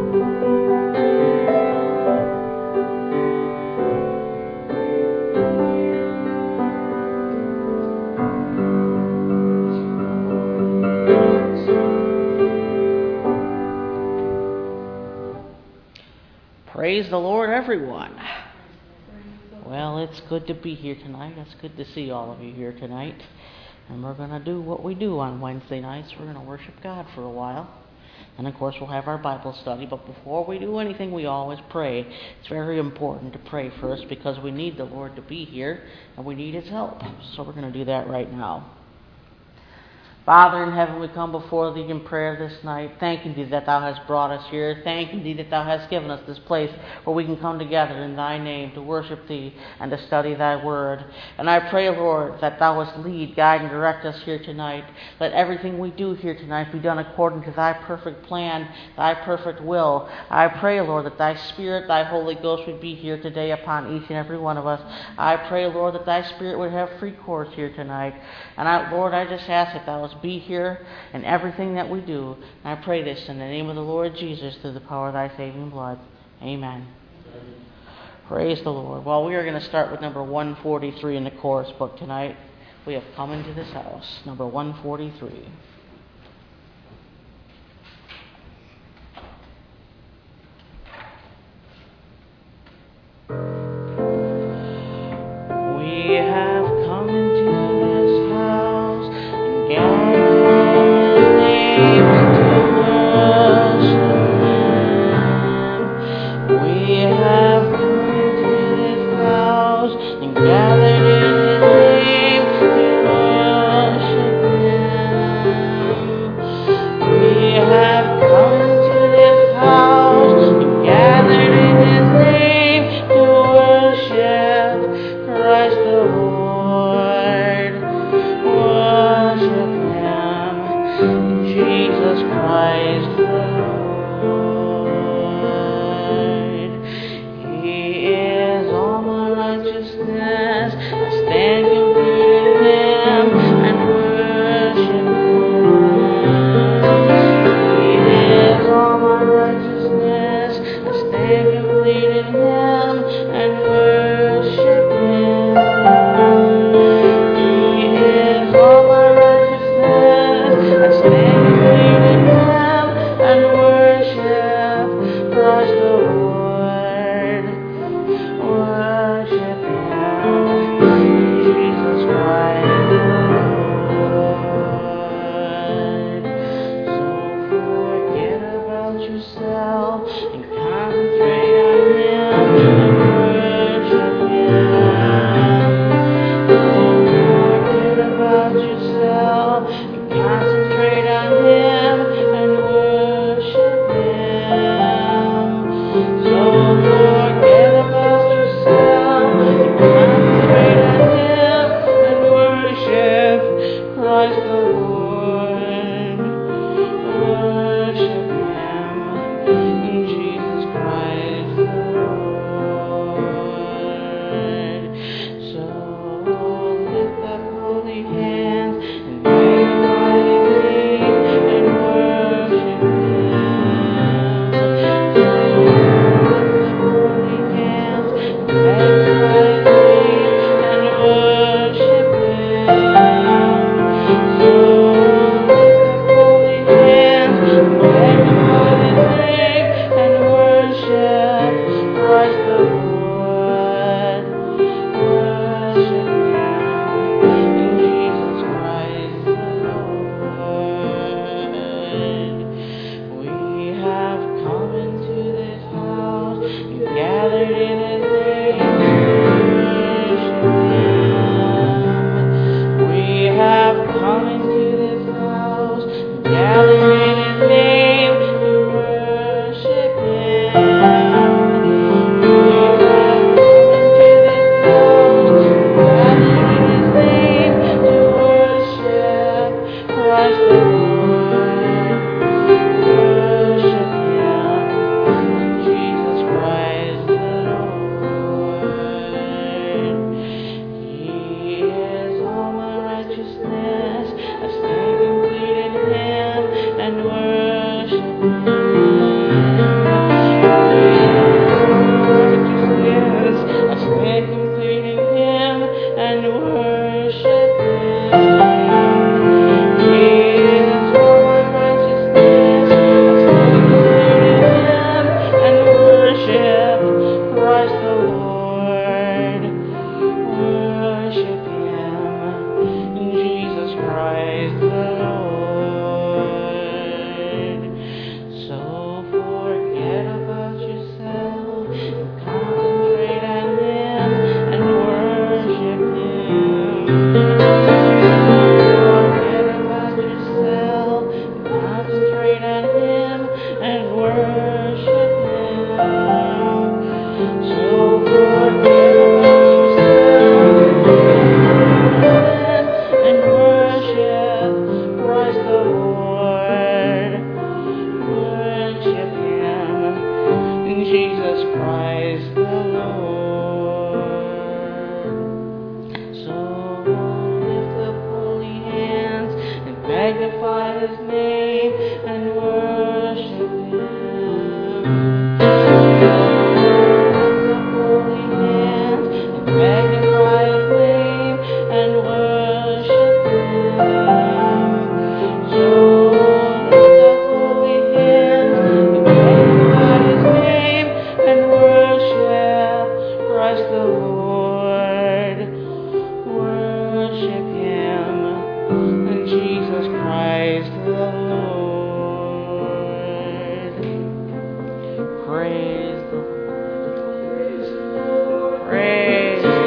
Praise the Lord, everyone. Well, it's good to be here tonight. It's good to see all of you here tonight. And we're going to do what we do on Wednesday nights. We're going to worship God for a while. And, of course, we'll have our Bible study. But before we do anything, we always pray. It's very important to pray first because we need the Lord to be here and we need His help. So we're going to do that right now. Father in heaven, we come before Thee in prayer this night, thanking Thee that Thou hast brought us here, thanking Thee that Thou hast given us this place where we can come together in Thy name to worship Thee and to study Thy Word. And I pray, Lord, that Thou wouldst lead, guide, and direct us here tonight. Let everything we do here tonight be done according to Thy perfect plan, Thy perfect will. I pray, Lord, that Thy Spirit, Thy Holy Ghost would be here today upon each and every one of us. I pray, Lord, that Thy Spirit would have free course here tonight. And Lord, I just ask that Thou wouldst be here in everything that we do. And I pray this in the name of the Lord Jesus through the power of Thy saving blood. Amen. Praise the Lord. Well, we are going to start with number 143 in the chorus book tonight. We have come into this house. Number 143. We have come into this house and gathered in His name to worship Him. We have come into this house and gathered in His name to worship Him. Christ the Lord. So lift up holy hands and magnify His name and worship Him. Lift up holy hands and magnify His name and worship Him. So lift up holy hands and magnify His name and worship Christ the Lord. Worship Him and Jesus Christ the Lord. Praise the Lord. Praise the Lord.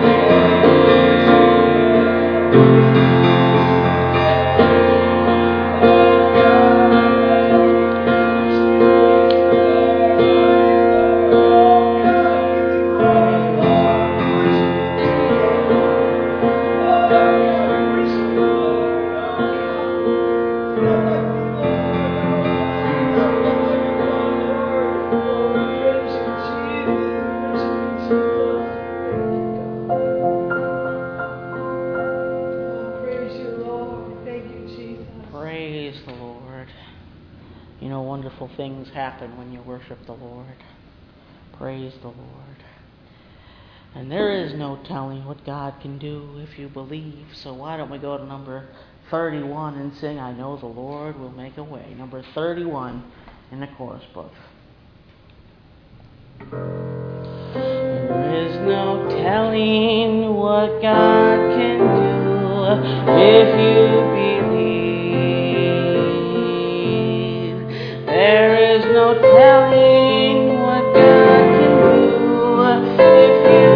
Praise the Lord. You know, wonderful things happen when you worship the Lord. Praise the Lord. And there is no telling what God can do if you believe. So why don't we go to number 31 and sing, I Know the Lord Will Make a Way. Number 31 in the chorus book. There is no telling what God can do if you believe. There is no telling what God can do if you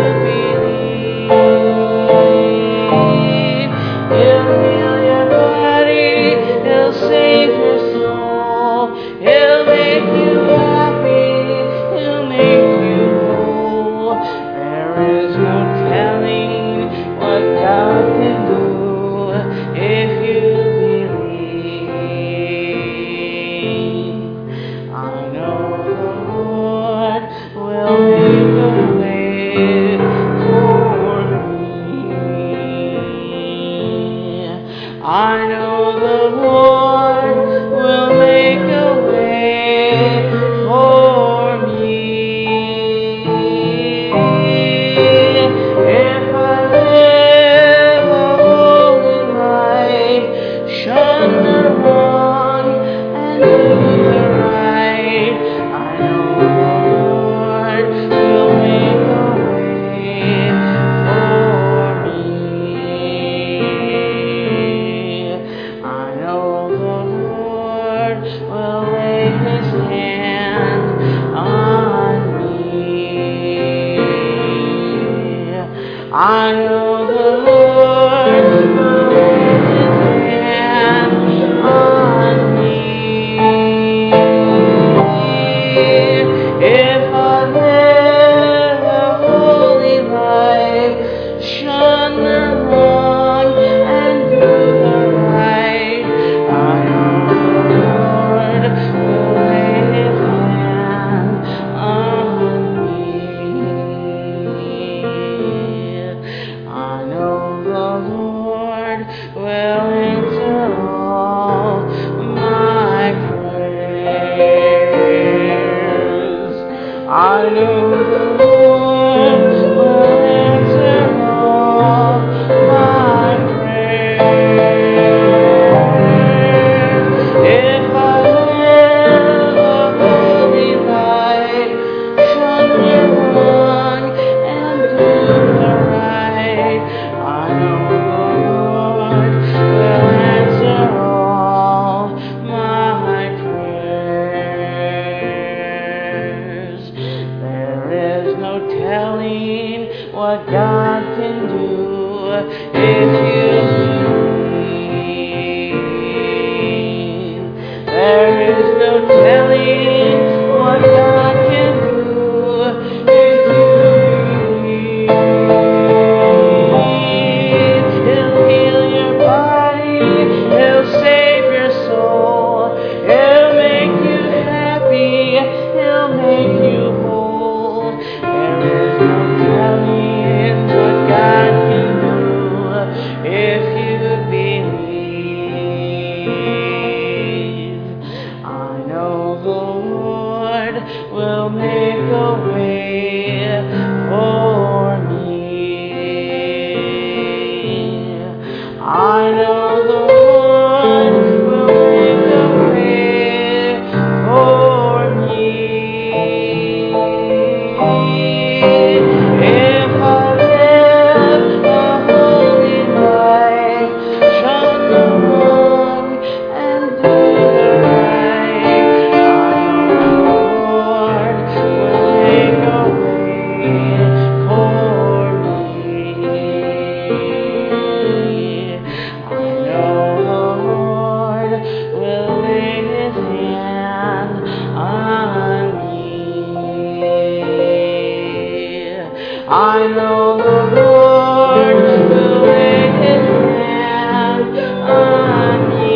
believe. He'll heal your body, He'll save your soul, He'll make you happy, He'll make you whole. There is no telling what God can do if you believe. I know the Lord will make a way for me. I know the Lord will make a way for me. If I live a holy life, shun the wrong and do the right, I know the Lord will make a way for me. I know the Lord will lay His hand on me. I know the Lord will lay His hand on me. If I live a holy life, shun the wrong and do the right, I know the Lord will lay His hand on me. I know the Lord will answer all my prayers. I know the Lord will answer all my prayers. If I live a holy life, shun the wrong and do the right, I know the Lord will answer all my prayers. There is no telling what God can do if you believe. There is no telling what God can do if you believe. He'll heal your body, He'll save your soul, He'll make you happy, He'll make you whole. will make a way for me. I know the Lord will make a way for me. If I live a holy life, shun the wrong and do the right, I know the Lord will make a way for me. I know the Lord will lay His hand on me. I know the Lord will lay His hand on me.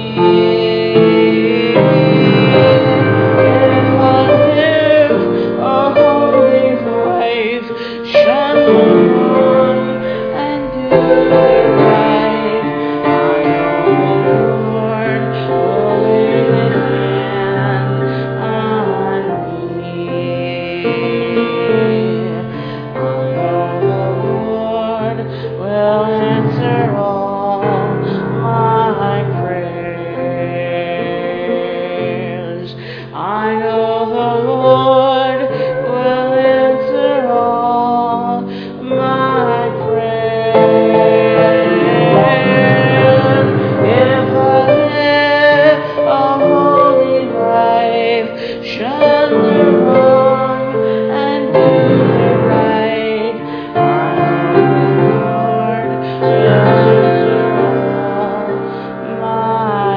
If I live a holy life, shun the wrong and do the right, I know the Lord will lay His hand on me. I know the Lord will answer all my prayers. I know the Lord will answer all my prayers. If I live a holy life, shun the wrong and do the right, I know the Lord will answer all my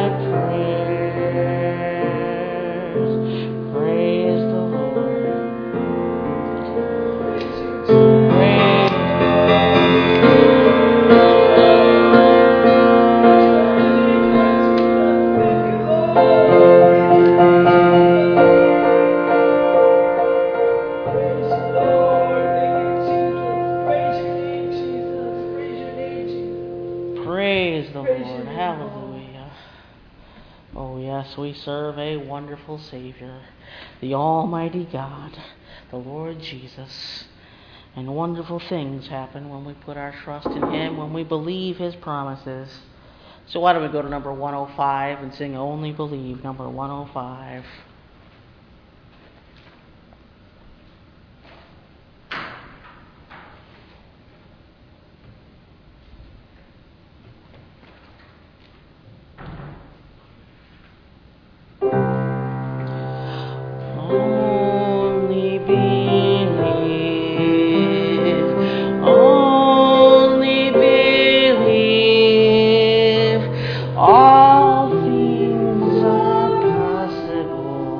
prayers. Praise the Lord. Praise Praise the Lord. Hallelujah. Oh, yes, we serve a wonderful Savior, the Almighty God, the Lord Jesus. And wonderful things happen when we put our trust in Him, when we believe His promises. So why don't we go to number 105 and sing Only Believe, number 105. Only believe, only believe, all things are possible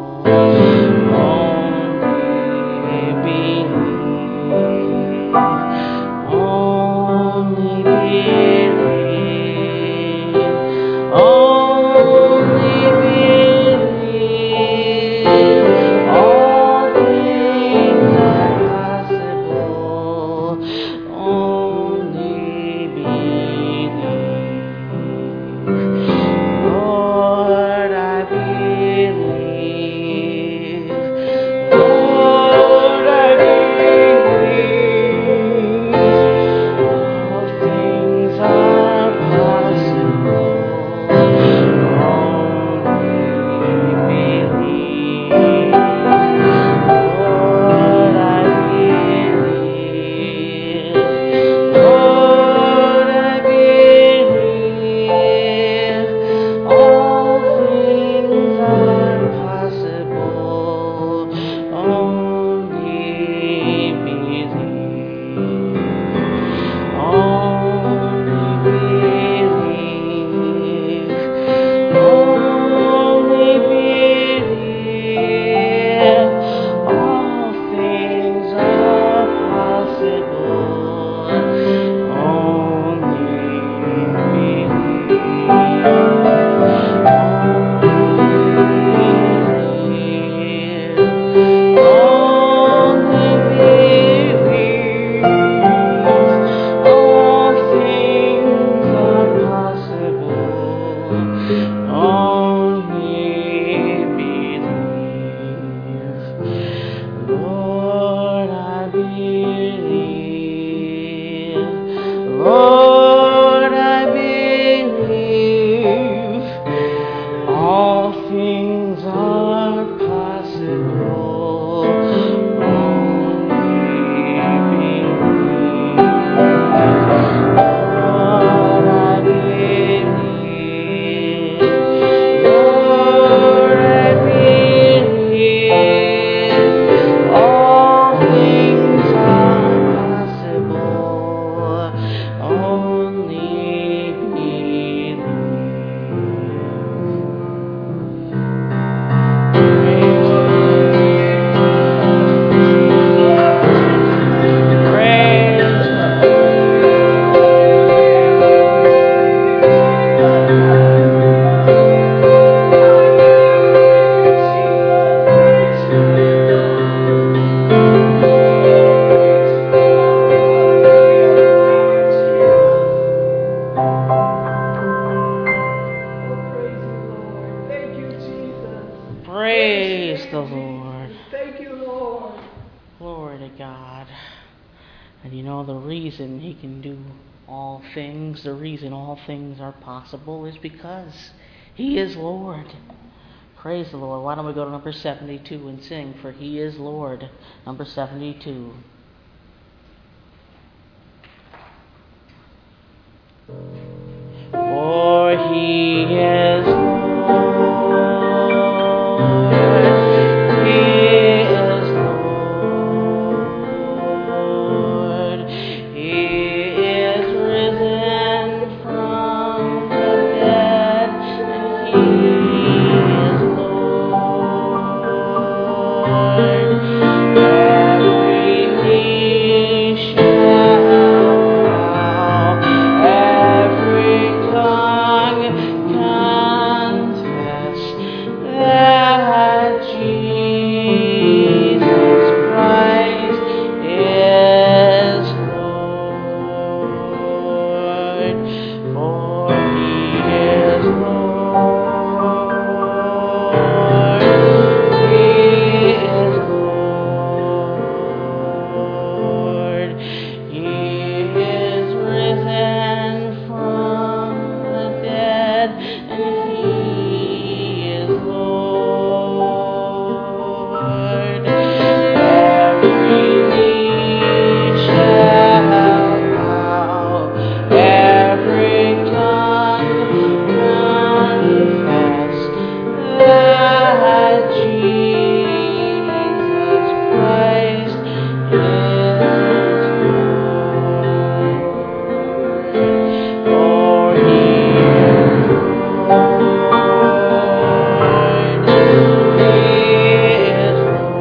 Thank you, Lord. Glory to God. And you know the reason He can do all things, the reason all things are possible is because He is Lord. Praise the Lord. Why don't we go to number 72 and sing, For He is Lord. Number 72. For He is Lord. He is Lord. He is risen from the dead, and He is Lord. Every knee shall bow, every tongue confess that Jesus Christ is Lord. For He is Lord. He is Lord. He is risen from the dead, and He is Lord. Every knee shall bow, every tongue confess that Jesus Christ is Lord. For He is Lord. He is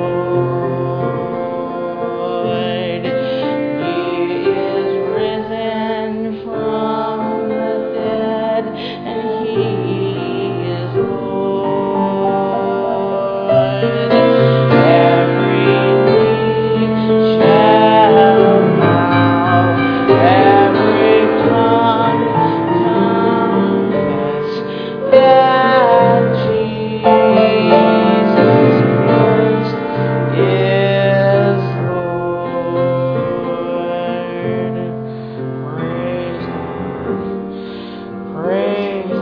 Lord. He is risen from the dead, and He is Lord. Every knee shall bow, every tongue confess that Jesus Christ is Lord. Praise the Lord. Praise the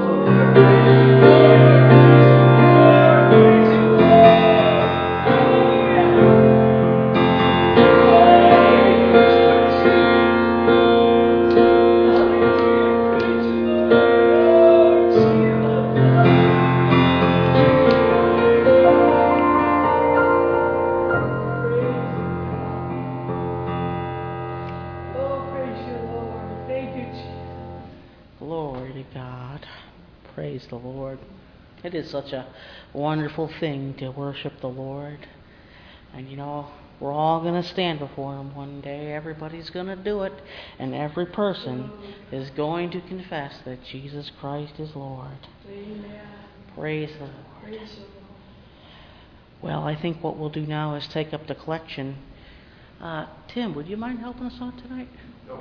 Oh, praise you, Lord. Thank you, Jesus. Glory to God. Praise the Lord. It is such a wonderful thing to worship the Lord. And you know, we're all going to stand before Him one day. Everybody's going to do it. And every person is going to confess that Jesus Christ is Lord. Amen. Praise the Lord. Praise you, Lord. Well, I think what we'll do now is take up the collection. Tim, would you mind helping us out tonight? Okay.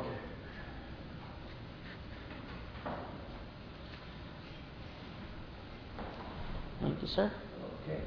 Thank you, sir. Okay.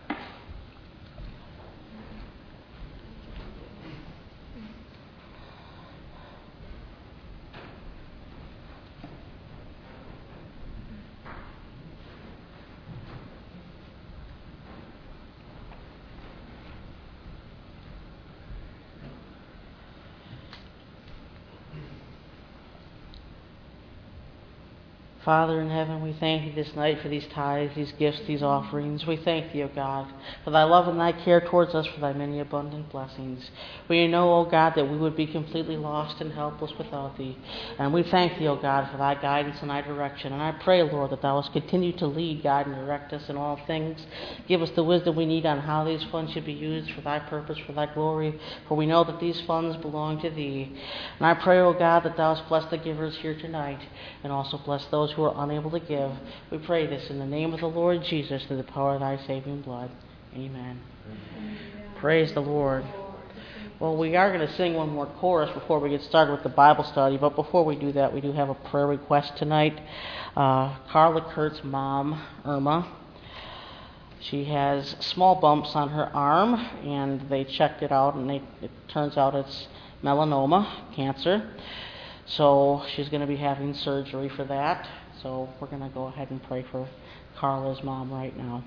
Father in heaven, we thank you this night for these tithes, these gifts, these offerings. We thank thee, O God, for thy love and thy care towards us, for thy many abundant blessings. We know, O God, that we would be completely lost and helpless without thee. And we thank thee, O God, for thy guidance and thy direction. And I pray, Lord, that thou wilt continue to lead, guide, and direct us in all things. Give us the wisdom we need on how these funds should be used for thy purpose, for thy glory. For we know that these funds belong to thee. And I pray, O God, that thou wilt bless the givers here tonight, and also bless those who are unable to give. We pray this in the name of the Lord Jesus, through the power of thy saving blood. Amen. Amen. Praise the Lord. Well, we are going to sing one more chorus before we get started with the Bible study, but before we do that, we do have a prayer request tonight. Carla Kurt's mom, Irma, She has small bumps on her arm, and they checked it out, and it turns out it's melanoma, cancer. So she's going to be having surgery for that. So we're going to go ahead and pray for Carla's mom right now.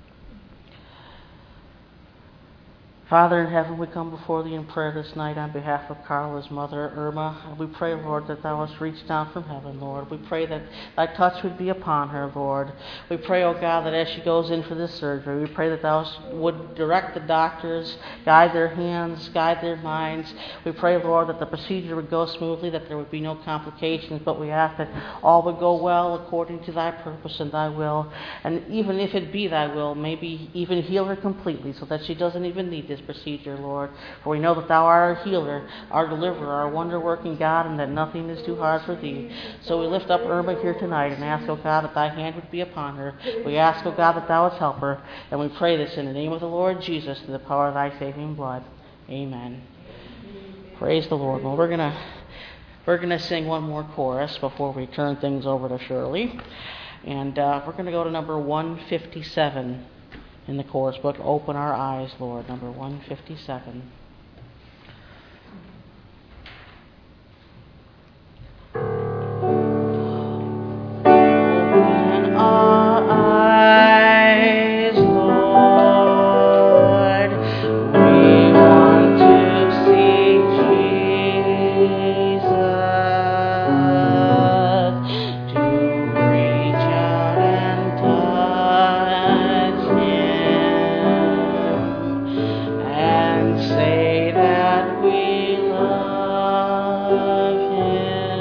Father in heaven, we come before thee in prayer this night on behalf of Carla's mother, Irma. And we pray, Lord, that thou hast reached down from heaven, Lord. We pray that thy touch would be upon her, Lord. We pray, oh God, that as she goes in for this surgery, we pray that thou would direct the doctors, guide their hands, guide their minds. We pray, Lord, that the procedure would go smoothly, that there would be no complications, but we ask that all would go well according to thy purpose and thy will. And even if it be thy will, maybe even heal her completely so that she doesn't even need this procedure, Lord. For we know that thou art our healer, our deliverer, our wonder-working God, and that nothing is too hard for thee. So we lift up Irma here tonight and ask, O God, that thy hand would be upon her. We ask, O God, that thou wouldst help her. And we pray this in the name of the Lord Jesus, through the power of thy saving blood. Amen. Praise the Lord. Well, we're gonna sing one more chorus before we turn things over to Shirley. And we're going to go to number 157 in the chorus book, Open Our Eyes, Lord, number 157. Open our eyes, Lord, we want to see Jesus, to reach out and touch Him, and say that we love Him.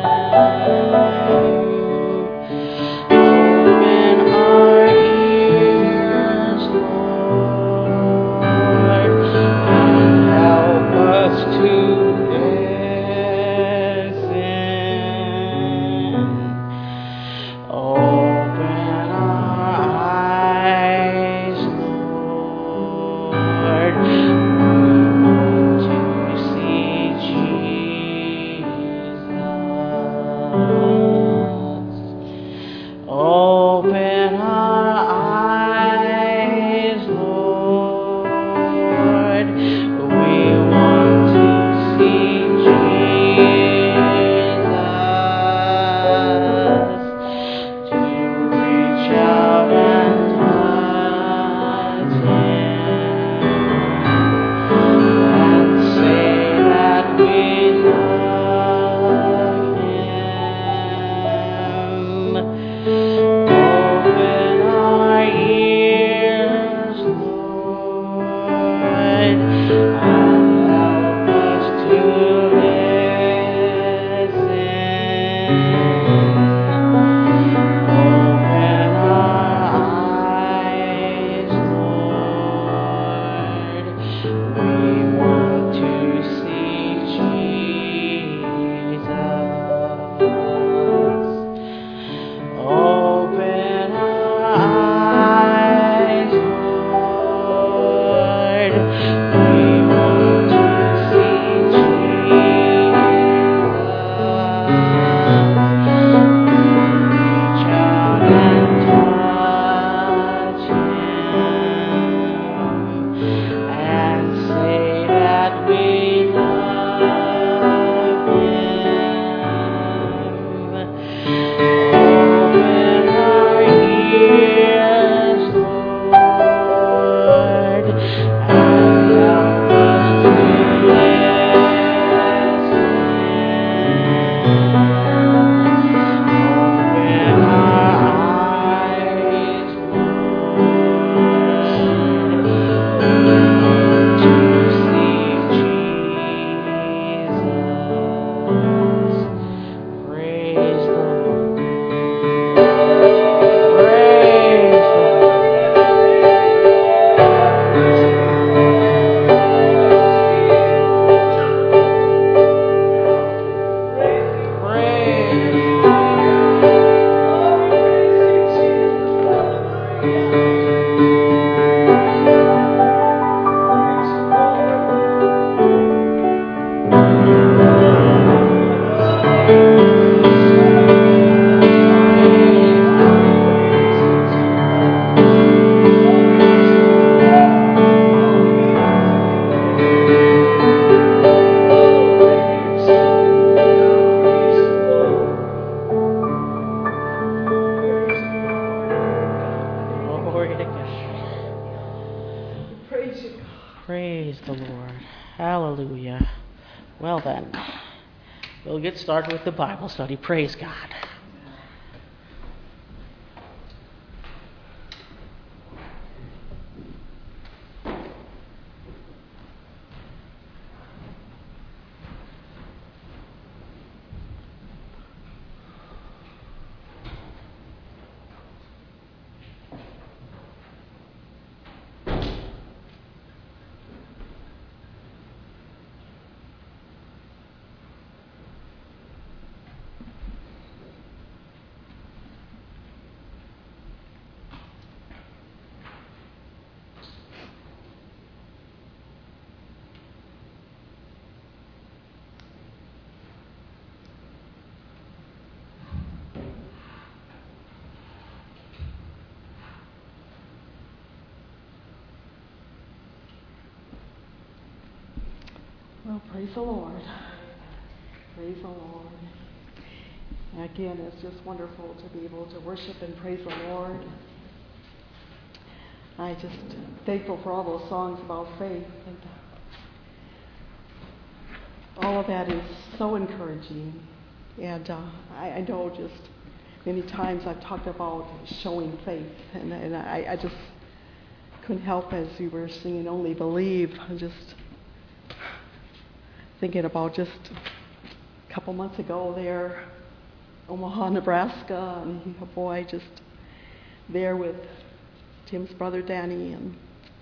Open our ears, Lord, and help us to listen. Open our eyes, Lord, we want to see Jesus. Open our eyes, Lord, we want to see Jesus, to reach out and touch Him, and say that we love Him. Open our ears, Lord, and help us to listen. Open our eyes, Lord, we want to see Jesus. Open our eyes, Lord, we want to see Jesus. Reach out and touch Him, and say that we love Him. Open our ears, Lord, and help Praise the Lord. Hallelujah. Well then, we'll get started with the Bible study. Praise God. Well, praise the Lord. Praise the Lord. Again, it's just wonderful to be able to worship and praise the Lord. I just thankful for all those songs about faith, and all of that is so encouraging. And I know just many times I've talked about showing faith, and I just couldn't help as we were singing "Only Believe." I'm just thinking about just a couple months ago there, Omaha, Nebraska, and a boy just there with Tim's brother Danny, and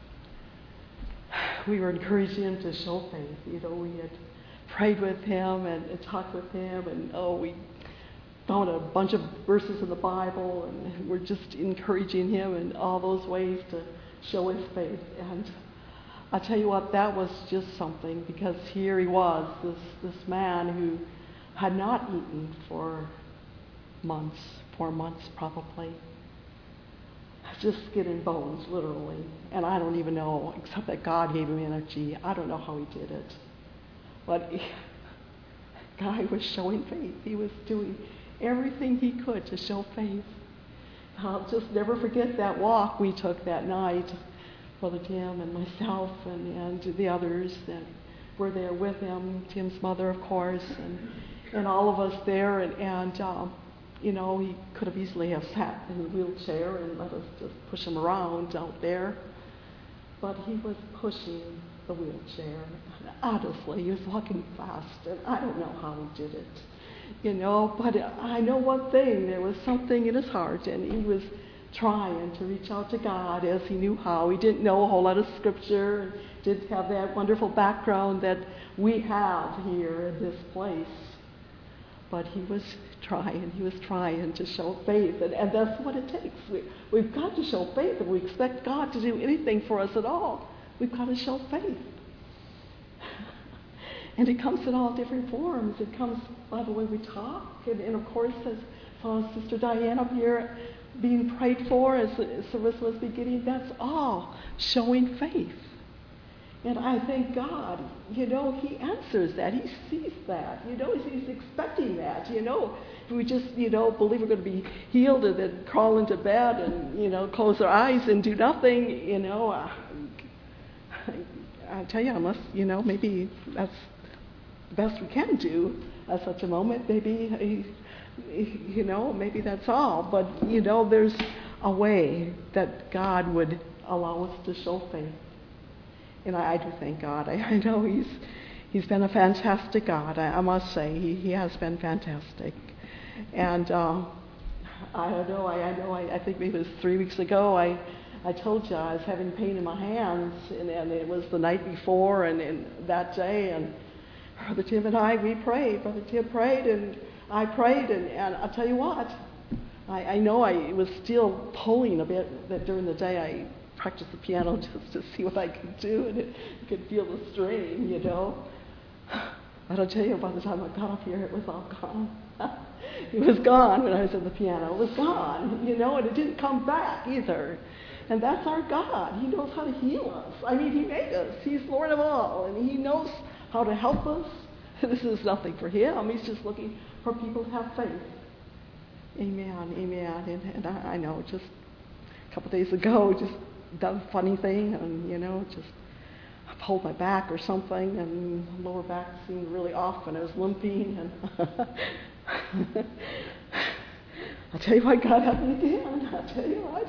we were encouraging him to show faith. You know, we had prayed with him and talked with him, and we found a bunch of verses in the Bible, and we're just encouraging him in all those ways to show his faith. And I tell you what, that was just something, because here he was, this man who had not eaten for months, 4 months probably, just skin and bones, literally. And I don't even know, except that God gave him energy. I don't know how he did it. But guy was showing faith. He was doing everything he could to show faith. I'll just never forget that walk we took that night. Brother Tim and myself and the others that were there with him, Tim's mother, of course, and all of us there. And you know, he could have easily have sat in a wheelchair and let us just push him around out there. But he was pushing the wheelchair. Honestly, he was walking fast, and I don't know how he did it. You know, but I know one thing, there was something in his heart, and he was trying to reach out to God as he knew how. He didn't know a whole lot of scripture, didn't have that wonderful background that we have here in this place. But he was trying to show faith, and that's what it takes. We've got to show faith. If we expect God to do anything for us at all, we've got to show faith. And it comes in all different forms. It comes by the way we talk, and of course, as Sister Diane up here being prayed for as Sarissa was beginning, that's all showing faith. And I thank God, you know, He answers that. He sees that. You know, He's expecting that. You know, if we just, you know, believe we're going to be healed and then crawl into bed and, you know, close our eyes and do nothing, you know, I tell you, unless, you know, maybe that's the best we can do at such a moment. Maybe, you know, maybe that's all. But, you know, there's a way that God would allow us to show faith. And I do thank God. I know He's been a fantastic God. I must say, He has been fantastic. And I think maybe it was 3 weeks ago, I told you I was having pain in my hands, and it was the night before and that day, and Brother Tim and I, we prayed. Brother Tim prayed, and I prayed, and I'll tell you what, I know I was still pulling a bit that during the day. I practiced the piano just to see what I could do, and you could feel the strain, you know. But I'll tell you, by the time I got up here, it was all gone. It was gone when I was at the piano. It was gone, you know, and it didn't come back either. And that's our God. He knows how to heal us. I mean, He made us. He's Lord of all, and He knows how to help us. This is nothing for Him. He's just looking for people to have faith. Amen, amen. And I know, just a couple days ago, just done a funny thing, and, you know, just pulled my back or something, and lower back seemed really off, and I was limping. And I'll tell you what, God helped me again. I'll tell you what.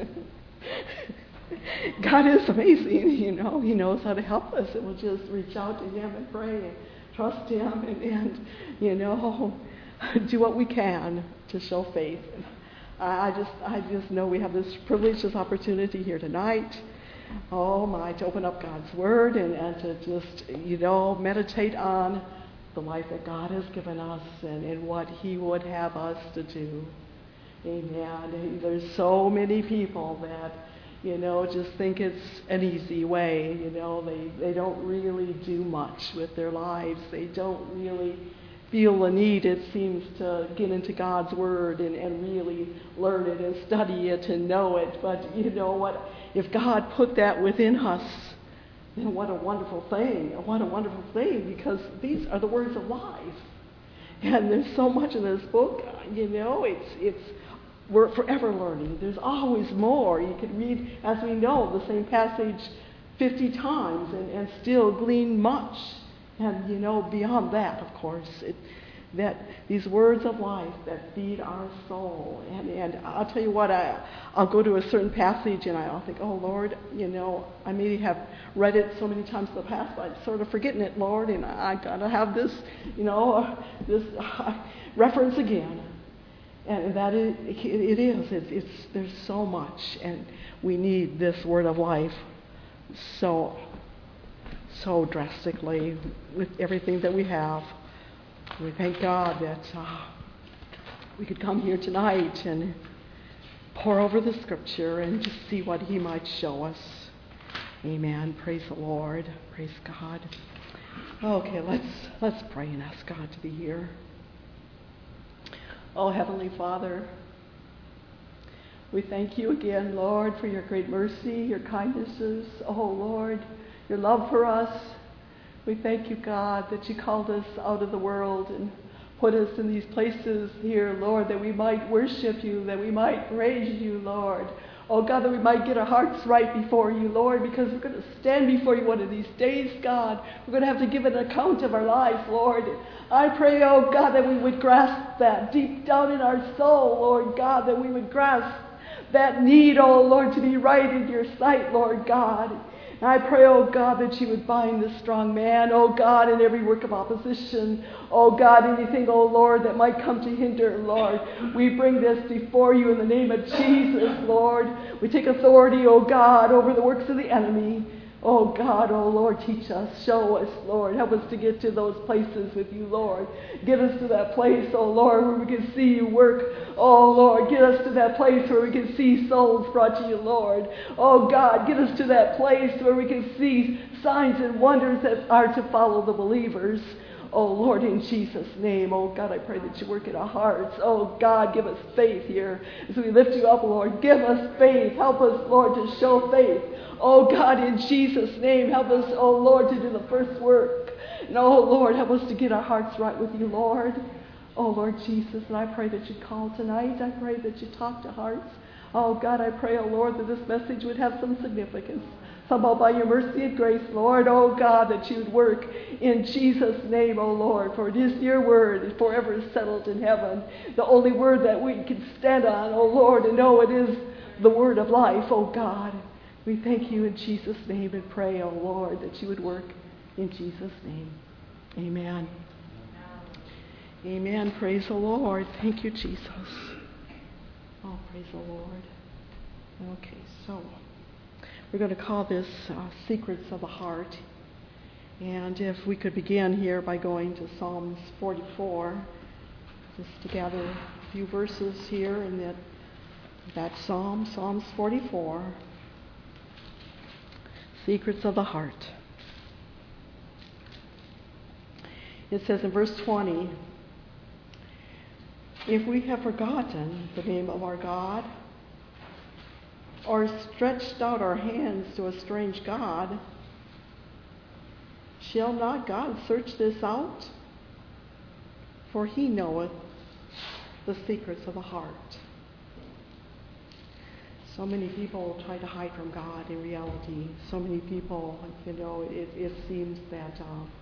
God is amazing, you know. He knows how to help us, and we'll just reach out to Him and pray and trust Him, and you know, do what we can to show faith. I just know we have this privilege, this opportunity here tonight. Oh my, to open up God's Word and to just, you know, meditate on the life that God has given us and what He would have us to do. Amen. There's so many people that, you know, just think it's an easy way. You know, they don't really do much with their lives. They don't really feel the need, it seems, to get into God's Word and really learn it and study it and know it. But you know what? If God put that within us, then what a wonderful thing. What a wonderful thing, because these are the words of life. And there's so much in this book, you know, we're forever learning. There's always more. You could read, as we know, the same passage 50 times and still glean much. And, you know, beyond that, of course, that these words of life that feed our soul. And I'll tell you what, I'll go to a certain passage and I'll think, oh, Lord, you know, I may have read it so many times in the past, but I'm sort of forgetting it, Lord, and I got to have this, you know, this reference again. And that is, there's so much, and we need this word of life so drastically with everything that we have. We thank God that we could come here tonight and pore over the Scripture and just see what He might show us. Amen. Praise the Lord. Praise God. Okay, let's pray and ask God to be here. Oh, Heavenly Father, we thank You again, Lord, for Your great mercy, Your kindnesses. Oh, Lord, Your love for us. We thank You, God, that You called us out of the world and put us in these places here, Lord, that we might worship You, that we might praise You, Lord. Oh, God, that we might get our hearts right before You, Lord, because we're going to stand before You one of these days, God. We're going to have to give an account of our life, Lord. I pray, oh, God, that we would grasp that deep down in our soul, Lord God, that we would grasp that need, oh, Lord, to be right in Your sight, Lord God. And I pray, oh God, that You would bind the strong man, oh God, in every work of opposition. Oh God, anything, oh Lord, that might come to hinder, Lord. We bring this before You in the name of Jesus, Lord. We take authority, oh God, over the works of the enemy. Oh God, oh Lord, teach us, show us, Lord. Help us to get to those places with You, Lord. Get us to that place, oh Lord, where we can see You work. Oh Lord, get us to that place where we can see souls brought to You, Lord. Oh God, get us to that place where we can see signs and wonders that are to follow the believers. Oh Lord, in Jesus' name, oh God, I pray that You work in our hearts. Oh God, give us faith here as we lift You up, Lord. Give us faith. Help us, Lord, to show faith. Oh God, in Jesus' name, help us, oh Lord, to do the first work. And oh Lord, help us to get our hearts right with You, Lord. Oh Lord Jesus, and I pray that You call tonight. I pray that You talk to hearts. Oh God, I pray, oh Lord, that this message would have some significance. Somehow by Your mercy and grace, Lord, oh God, that You would work in Jesus' name, oh Lord, for it is Your word, and forever is settled in heaven. The only word that we can stand on, oh Lord, and know it is the word of life, oh God. We thank You in Jesus' name and pray, oh Lord, that You would work in Jesus' name. Amen. Amen. Praise the Lord. Thank You, Jesus. Oh, praise the Lord. Okay, so we're going to call this Secrets of the Heart. And if we could begin here by going to Psalms 44, just to gather a few verses here in that psalm, Psalms 44. Secrets of the Heart. It says in verse 20, if we have forgotten the name of our God, or stretched out our hands to a strange God, shall not God search this out? For He knoweth the secrets of the heart. So many people try to hide from God in reality. So many people, it seems that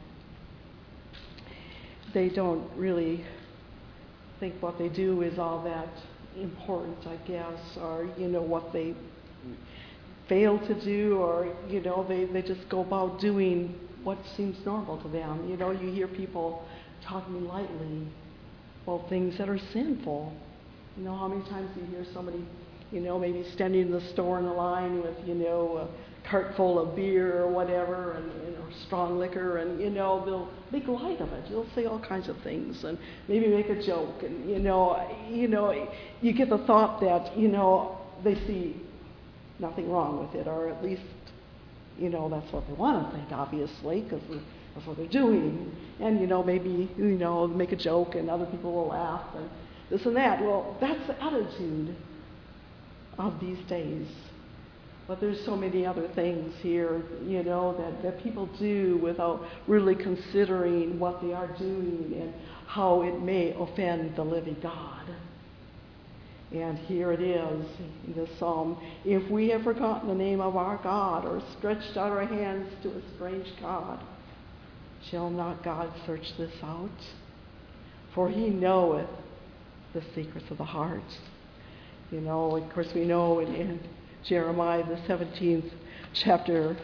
they don't really think what they do is all that important, I guess, or, what they fail to do, or, they just go about doing what seems normal to them. You hear people talking lightly about things that are sinful. How many times do you hear somebody, maybe standing in the store in the line with, a cart full of beer or whatever, and strong liquor, and they'll make light of it. They'll say all kinds of things, and maybe make a joke, and you get the thought that they see nothing wrong with it, or at least that's what they want to think, obviously, because that's what they're doing, and maybe make a joke, and other people will laugh, and this and that. Well, that's the attitude of these days. But there's so many other things here, that people do without really considering what they are doing and how it may offend the living God. And here it is in this psalm. If we have forgotten the name of our God, or stretched out our hands to a strange God, shall not God search this out? For he knoweth the secrets of the heart. Of course, we know in Jeremiah, the 17th chapter,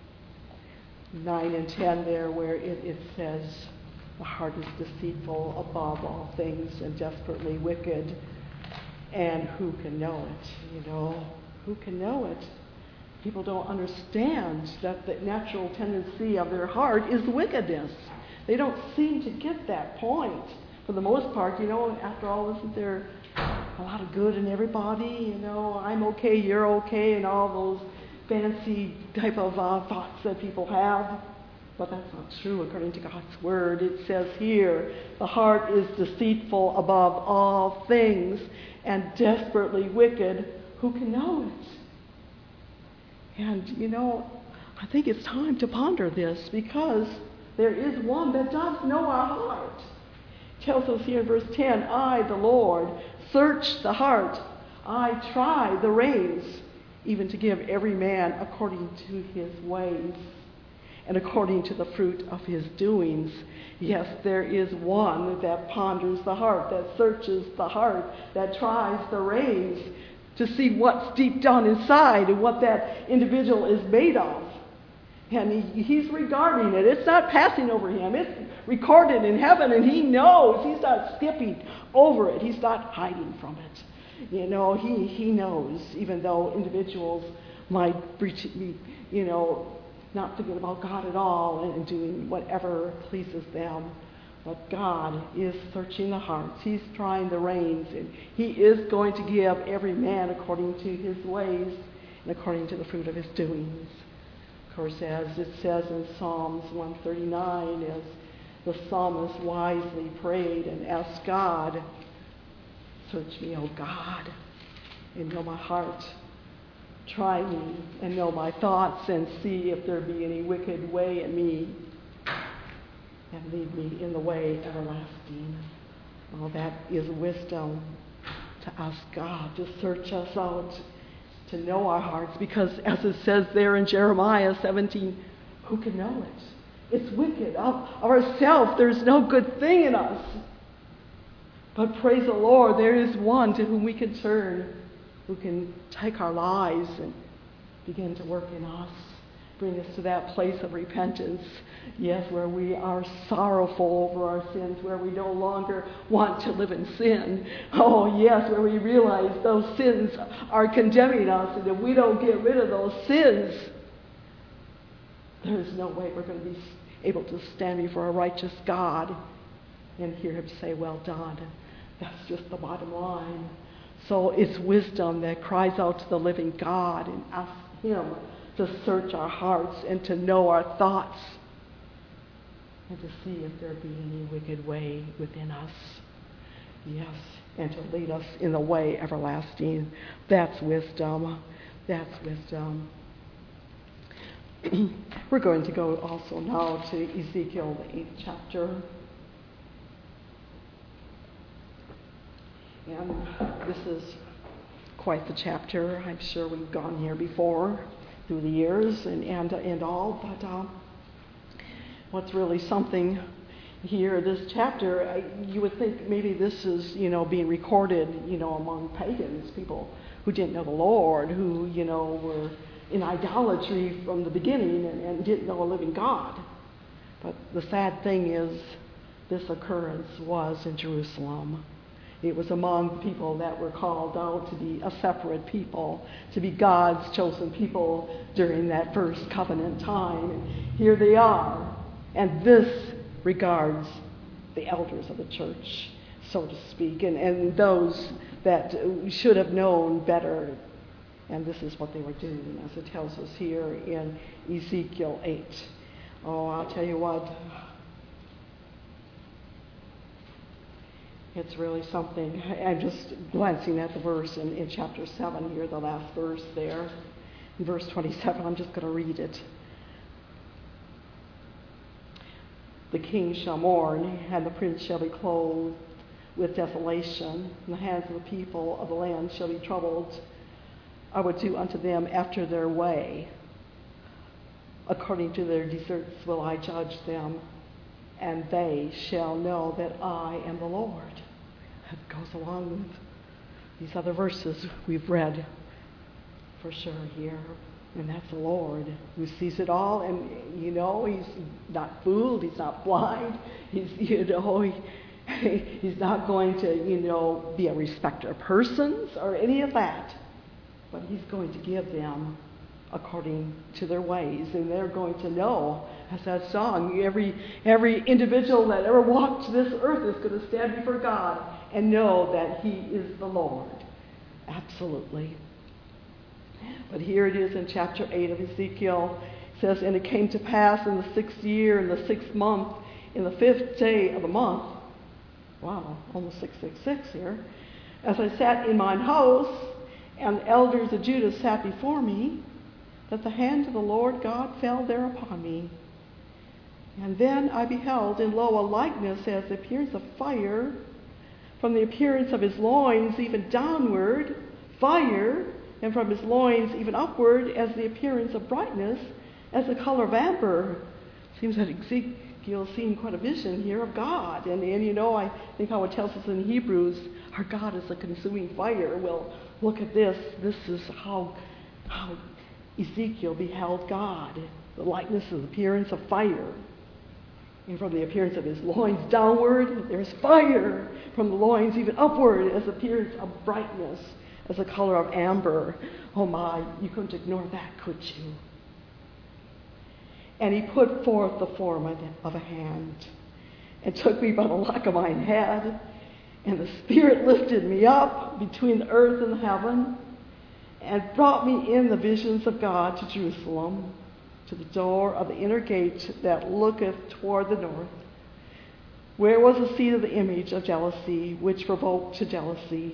9 and 10 there, where it says, the heart is deceitful above all things and desperately wicked. And who can know it? Who can know it? People don't understand that the natural tendency of their heart is wickedness. They don't seem to get that point. For the most part, after all, isn't there a lot of good in everybody? I'm okay, you're okay, and all those fancy type of thoughts that people have. But that's not true according to God's word. It says here, the heart is deceitful above all things and desperately wicked. Who can know it? And, I think it's time to ponder this, because there is one that does know our heart. It tells us here in verse 10, I, the Lord, search the heart. I try the reins, even to give every man according to his ways and according to the fruit of his doings. Yes, there is one that ponders the heart, that searches the heart, that tries the reins to see what's deep down inside and what that individual is made of. And he's regarding it. It's not passing over him. It's recorded in heaven, and he knows. He's not skipping over it. He's not hiding from it. He knows, even though individuals might be, not thinking about God at all and doing whatever pleases them. But God is searching the hearts. He's trying the reins, and he is going to give every man according to his ways and according to the fruit of his doings. Of course, as it says in Psalms 139, as the psalmist wisely prayed and asked God, search me, O God, and know my heart. Try me and know my thoughts, and see if there be any wicked way in me, and lead me in the way everlasting. Well, that is wisdom, to ask God to search us out, to know our hearts, because as it says there in Jeremiah 17, who can know it? It's wicked. Of ourselves, there's no good thing in us. But praise the Lord, there is one to whom we can turn, who can take our lives and begin to work in us, bring us to that place of repentance, yes, where we are sorrowful over our sins, where we no longer want to live in sin. Oh, yes, where we realize those sins are condemning us, and if we don't get rid of those sins, there is no way we're going to be able to stand before a righteous God and hear him say, well done. That's just the bottom line. So it's wisdom that cries out to the living God and asks him to search our hearts and to know our thoughts and to see if there be any wicked way within us. Yes, and to lead us in the way everlasting. That's wisdom. That's wisdom. We're going to go also now to Ezekiel, the 8th chapter. And this is quite the chapter. I'm sure we've gone here before through the years and all, but what's really something here, this chapter, you would think maybe this is, being recorded, among pagans, people who didn't know the Lord, who, were in idolatry from the beginning and didn't know a living God. But the sad thing is, this occurrence was in Jerusalem. It was among people that were called out to be a separate people, to be God's chosen people during that first covenant time. And here they are. And this regards the elders of the church, so to speak, and those that should have known better. And this is what they were doing, as it tells us here in Ezekiel 8. Oh, I'll tell you what. It's really something. I'm just glancing at the verse in chapter 7 here, the last verse there. In verse 27, I'm just going to read it. The king shall mourn, and the prince shall be clothed with desolation, and the hands of the people of the land shall be troubled. I would do unto them after their way. According to their deserts will I judge them, and they shall know that I am the Lord. That goes along with these other verses we've read for sure here. And that's the Lord who sees it all. And, he's not fooled. He's not blind. He's not going to, be a respecter of persons or any of that. But he's going to give them according to their ways. And they're going to know, as that song, every individual that ever walked this earth is going to stand before God and know that he is the Lord. Absolutely. But here it is in chapter 8 of Ezekiel. It says, and it came to pass in the 6th year, in the 6th month, in the 5th day of the month. Wow, almost 666 here. As I sat in mine house, and the elders of Judah sat before me, that the hand of the Lord God fell there upon me. And then I beheld, and lo, a likeness as the appearance of fire, from the appearance of his loins even downward, fire, and from his loins even upward, as the appearance of brightness, as the color of amber. Seems that Ezekiel's seen quite a vision here of God. And I think how it tells us in Hebrews, our God is a consuming fire. Well, look at this. This is how Ezekiel beheld God. The likeness of the appearance of fire. And from the appearance of his loins downward, there's fire. From the loins even upward, as the appearance of brightness, as the color of amber. Oh my, you couldn't ignore that, could you? And he put forth the form of a hand, and took me by the lock of mine head, and the Spirit lifted me up between the earth and the heaven, and brought me in the visions of God to Jerusalem, to the door of the inner gate that looketh toward the north, where was the seat of the image of jealousy, which provoked to jealousy.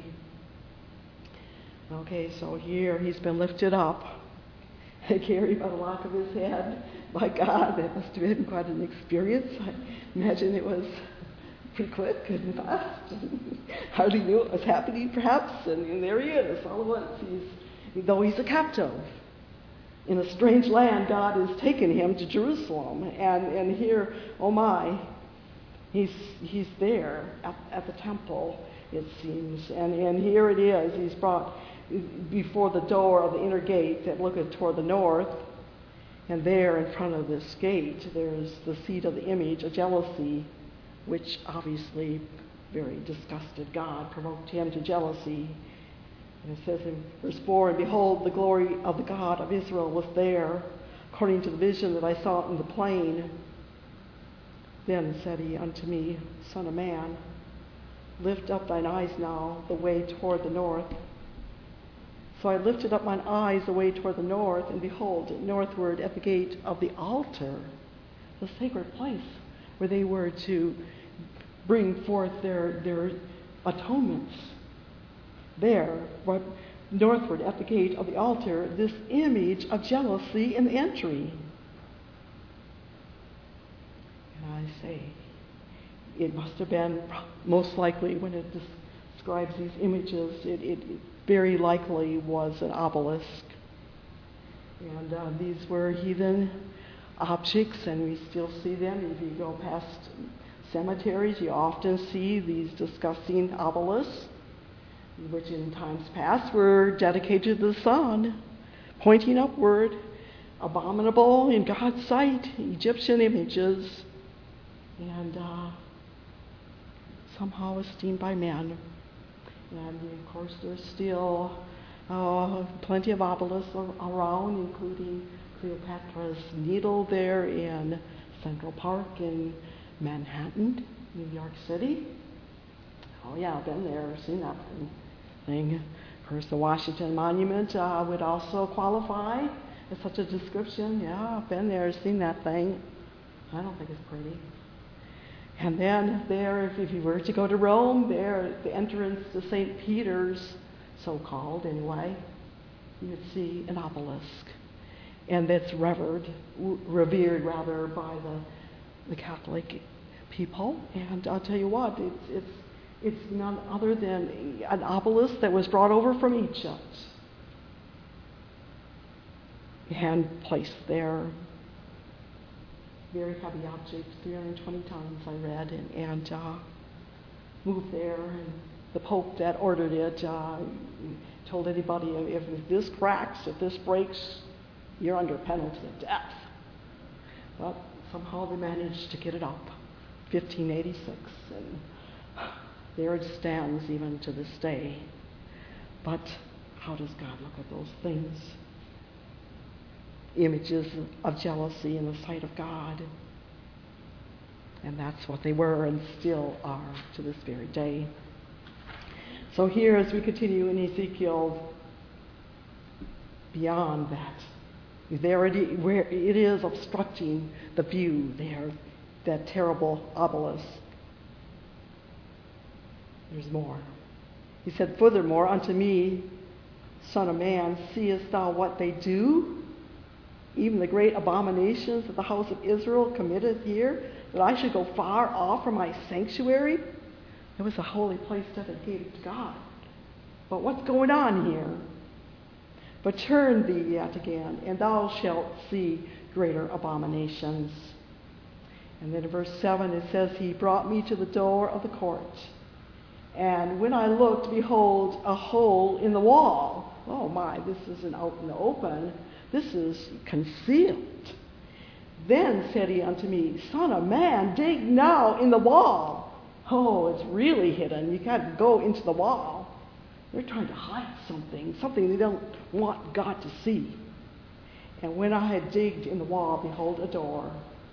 Okay, so here he's been lifted up and carried by the lock of his head by God. That must have been quite an experience. I imagine it was pretty quick and fast. Hardly knew what was happening, perhaps. And there he is, all at once. Though he's a captive in a strange land, God has taken him to Jerusalem. And here, oh my, he's there at the temple, it seems. And here it is. He's brought before the door of the inner gate that looketh toward the north. And there in front of this gate, there's the seat of the image of jealousy, which obviously very disgusted God, provoked him to jealousy. And it says in verse 4, and behold, the glory of the God of Israel was there, according to the vision that I saw in the plain. Then said he unto me, Son of man, lift up thine eyes now the way toward the north. So I lifted up mine eyes away toward the north, and behold, northward at the gate of the altar, the sacred place where they were to bring forth their atonements. There, northward at the gate of the altar, this image of jealousy in the entry. And I say, it must have been most likely when it describes these images, it very likely was an obelisk. And these were heathen objects, and we still see them. If you go past cemeteries, you often see these disgusting obelisks, which in times past were dedicated to the sun, pointing upward, abominable in God's sight, Egyptian images, and somehow esteemed by men. And of course, there's still plenty of obelisks around, including Cleopatra's Needle there in Central Park in Manhattan, New York City. Oh yeah, I've been there, seen that thing. Of course, the Washington Monument would also qualify as such a description. Yeah, I've been there, seen that thing. I don't think it's pretty. And then there, if you were to go to Rome, there at the entrance to St. Peter's, so-called anyway, you would see an obelisk. And that's revered by the Catholic people. And I'll tell you what, it's none other than an obelisk that was brought over from Egypt and placed there. Very heavy object, 320 tons, I read, and moved there. And the Pope that ordered it told anybody, if this cracks, if this breaks, you're under penalty of death. But somehow they managed to get it up, 1586, and there it stands even to this day. But how does God look at those things? Images of jealousy in the sight of God. And that's what they were and still are to this very day. So here, as we continue in Ezekiel, beyond that, where it is obstructing the view there, that terrible obelisk, there's more. He said, furthermore, unto me, Son of man, seest thou what they do? Even the great abominations that the house of Israel committeth here, that I should go far off from my sanctuary? It was a holy place dedicated to God. But what's going on here? But turn thee yet again, and thou shalt see greater abominations. And then in verse 7 it says, He brought me to the door of the court. And when I looked, behold, a hole in the wall. Oh my, this isn't out in the open. This is concealed. Then said he unto me, Son of man, dig now in the wall. Oh, it's really hidden. You can't go into the wall. They're trying to hide something they don't want God to see. And when I had digged in the wall, behold, a door.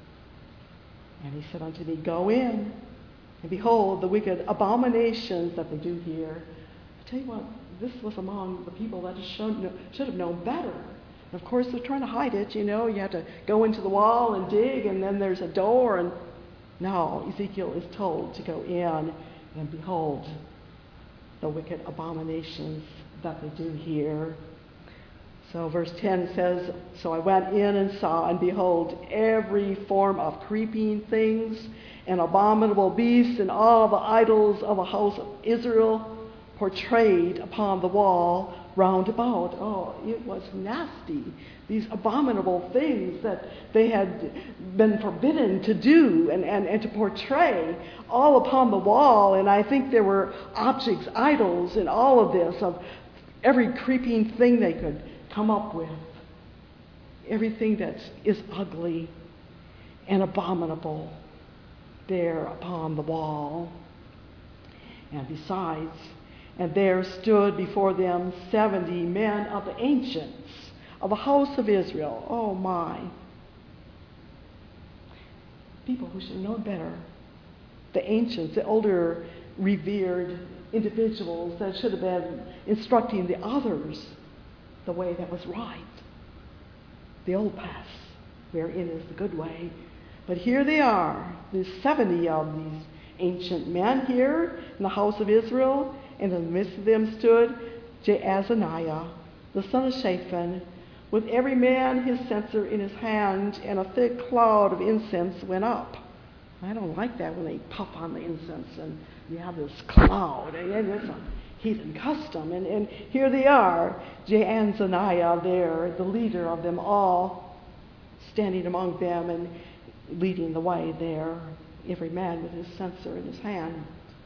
And he said unto me, Go in, and behold, the wicked abominations that they do here. I tell you what, this was among the people that should have known better. And of course, they're trying to hide it. You have to go into the wall and dig, and then there's a door. And now Ezekiel is told to go in, and behold, the wicked abominations that they do here. So verse 10 says, So I went in and saw, and behold, every form of creeping things and abominable beasts and all the idols of the house of Israel portrayed upon the wall round about. Oh, it was nasty. These abominable things that they had been forbidden to do and to portray all upon the wall. And I think there were objects, idols in all of this, of every creeping thing they could come up with. Everything that is ugly and abominable there upon the wall. And besides, and there stood before them 70 men of the ancients of the house of Israel. Oh my. People who should have known better. The ancients, the older revered individuals that should have been instructing the others the way that was right. The old path, wherein is the good way. But here they are. There's 70 of these ancient men here in the house of Israel. And in the midst of them stood Jaazaniah, the son of Shaphan, with every man his censer in his hand, and a thick cloud of incense went up. I don't like that when they puff on the incense and you have this cloud, and it's a heathen custom. And here they are, Jaazaniah there, the leader of them all, standing among them and leading the way there, every man with his censer in his hand.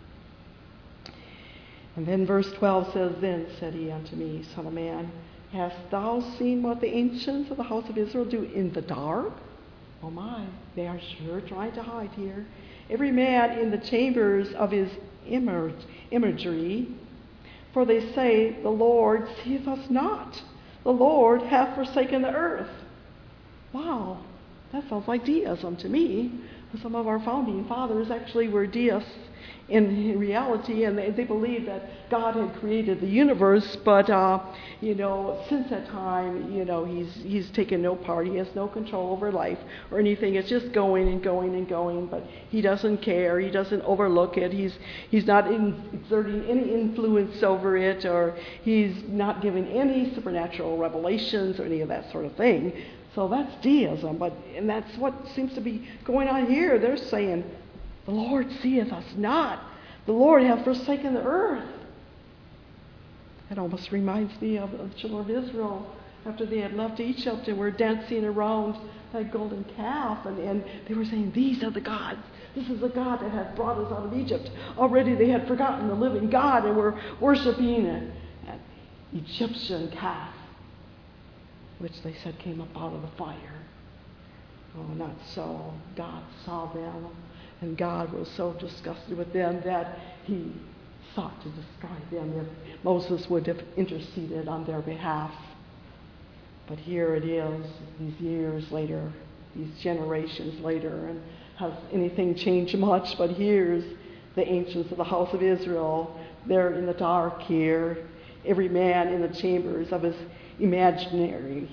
And then verse 12 says, Then said he unto me, Son of man, hast thou seen what the ancients of the house of Israel do in the dark? Oh my, they are sure trying to hide here. Every man in the chambers of his imagery, for they say, The Lord seeth us not. The Lord hath forsaken the earth. Wow, that sounds like deism to me. Some of our founding fathers actually were deists in reality, and they believed that God had created the universe, but since that time, he's taken no part. He has no control over life or anything. It's just going and going and going, but he doesn't care. He doesn't overlook it. He's not exerting any influence over it, or he's not giving any supernatural revelations or any of that sort of thing. So that's deism, and that's what seems to be going on here. They're saying, the Lord seeth us not. The Lord hath forsaken the earth. It almost reminds me of the children of Israel after they had left Egypt and were dancing around that golden calf. And they were saying, these are the gods. This is the God that hath brought us out of Egypt. Already they had forgotten the living God and were worshiping an Egyptian calf, which they said came up out of the fire. Oh, not so. God saw them. And God was so disgusted with them that he sought to destroy them if Moses would have interceded on their behalf. But here it is, these years later, these generations later, and has anything changed much? But here's the ancients of the house of Israel. They're in the dark here, every man in the chambers of his imagery,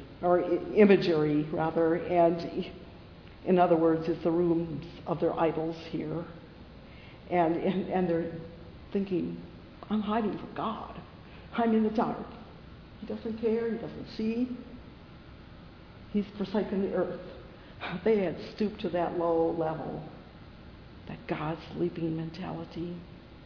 and in other words, it's the rooms of their idols here. And they're thinking, I'm hiding from God. I'm in the dark. He doesn't care. He doesn't see. He's forsaken the earth. They had stooped to that low level, that God sleeping mentality.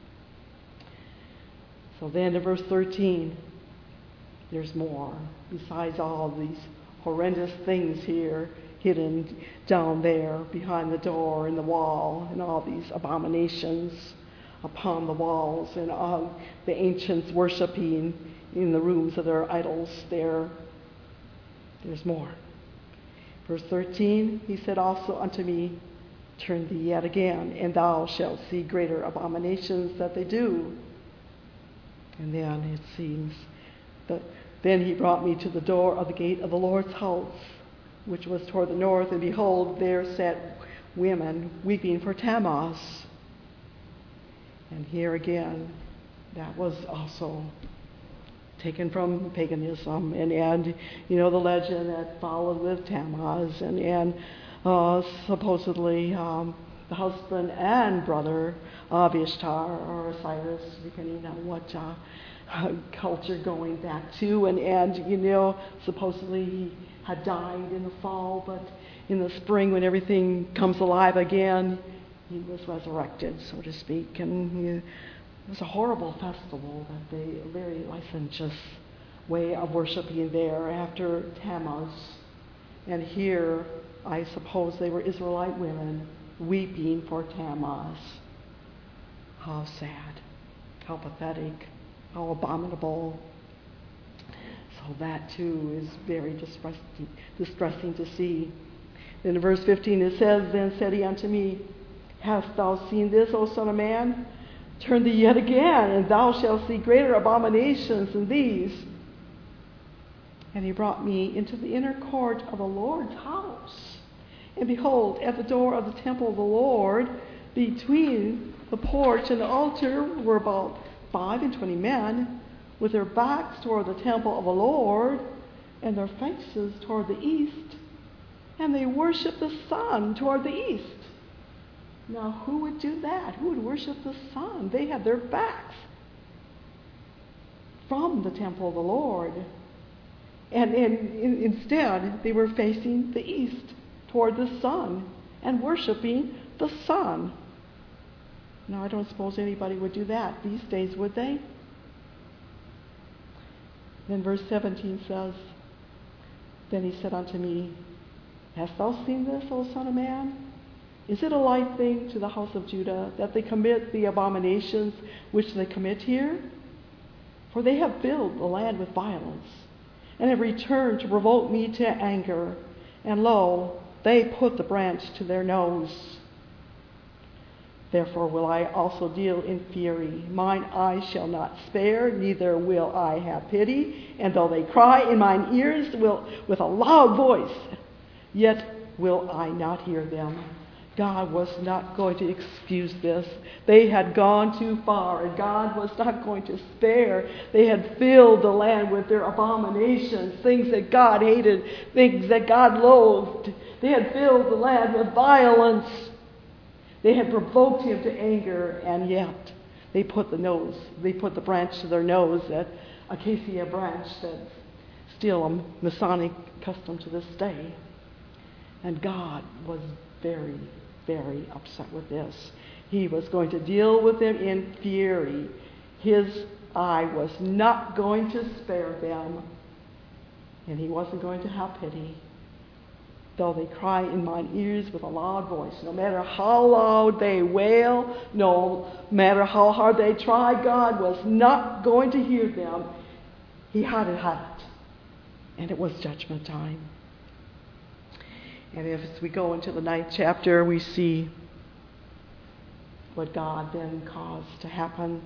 So then in verse 13, there's more. Besides all these horrendous things here, hidden down there behind the door and the wall, and all these abominations upon the walls, and all the ancients worshiping in the rooms of their idols there. There's more. Verse 13, he said also unto me, Turn thee yet again, and thou shalt see greater abominations that they do. And then it seems that then he brought me to the door of the gate of the Lord's house, which was toward the north, and behold, there sat women weeping for Tammuz. And here again, that was also taken from paganism, and the legend that followed with Tammuz, and supposedly the husband and brother of Ishtar or Osiris, depending on what culture going back to, and supposedly he had died in the fall, but in the spring when everything comes alive again, he was resurrected, so to speak. And it was a horrible festival, a very licentious way of worshiping there after Tammuz. And here, I suppose they were Israelite women weeping for Tammuz. How sad, how pathetic, how abominable. So that too is very distressing to see. Then in verse 15 it says, Then said he unto me, Hast thou seen this, O son of man? Turn thee yet again, and thou shalt see greater abominations than these. And he brought me into the inner court of the Lord's house. And behold, at the door of the temple of the Lord, between the porch and the altar, were about 25 men, with their backs toward the temple of the Lord, and their faces toward the east. And they worshiped the sun toward the east. Now, who would do that? Who would worship the sun? They had their backs from the temple of the Lord. And instead, they were facing the east toward the sun and worshiping the sun. No, I don't suppose anybody would do that these days, would they? Then verse 17 says, Then he said unto me, Hast thou seen this, O son of man? Is it a light thing to the house of Judah that they commit the abominations which they commit here? For they have filled the land with violence, and have returned to provoke me to anger. And lo, they put the branch to their nose. Therefore will I also deal in fury. Mine eye shall not spare, neither will I have pity. And though they cry in mine ears with a loud voice, yet will I not hear them. God was not going to excuse this. They had gone too far, and God was not going to spare. They had filled the land with their abominations, things that God hated, things that God loathed. They had filled the land with violence. They had provoked him to anger, and yet they put the branch to their nose, that acacia branch that's still a Masonic custom to this day. And God was very, very upset with this. He was going to deal with them in fury. His eye was not going to spare them, and he wasn't going to have pity. Though they cry in mine ears with a loud voice, no matter how loud they wail, no matter how hard they try, God was not going to hear them. He had it. And it was judgment time. And as we go into the 9th chapter, we see what God then caused to happen.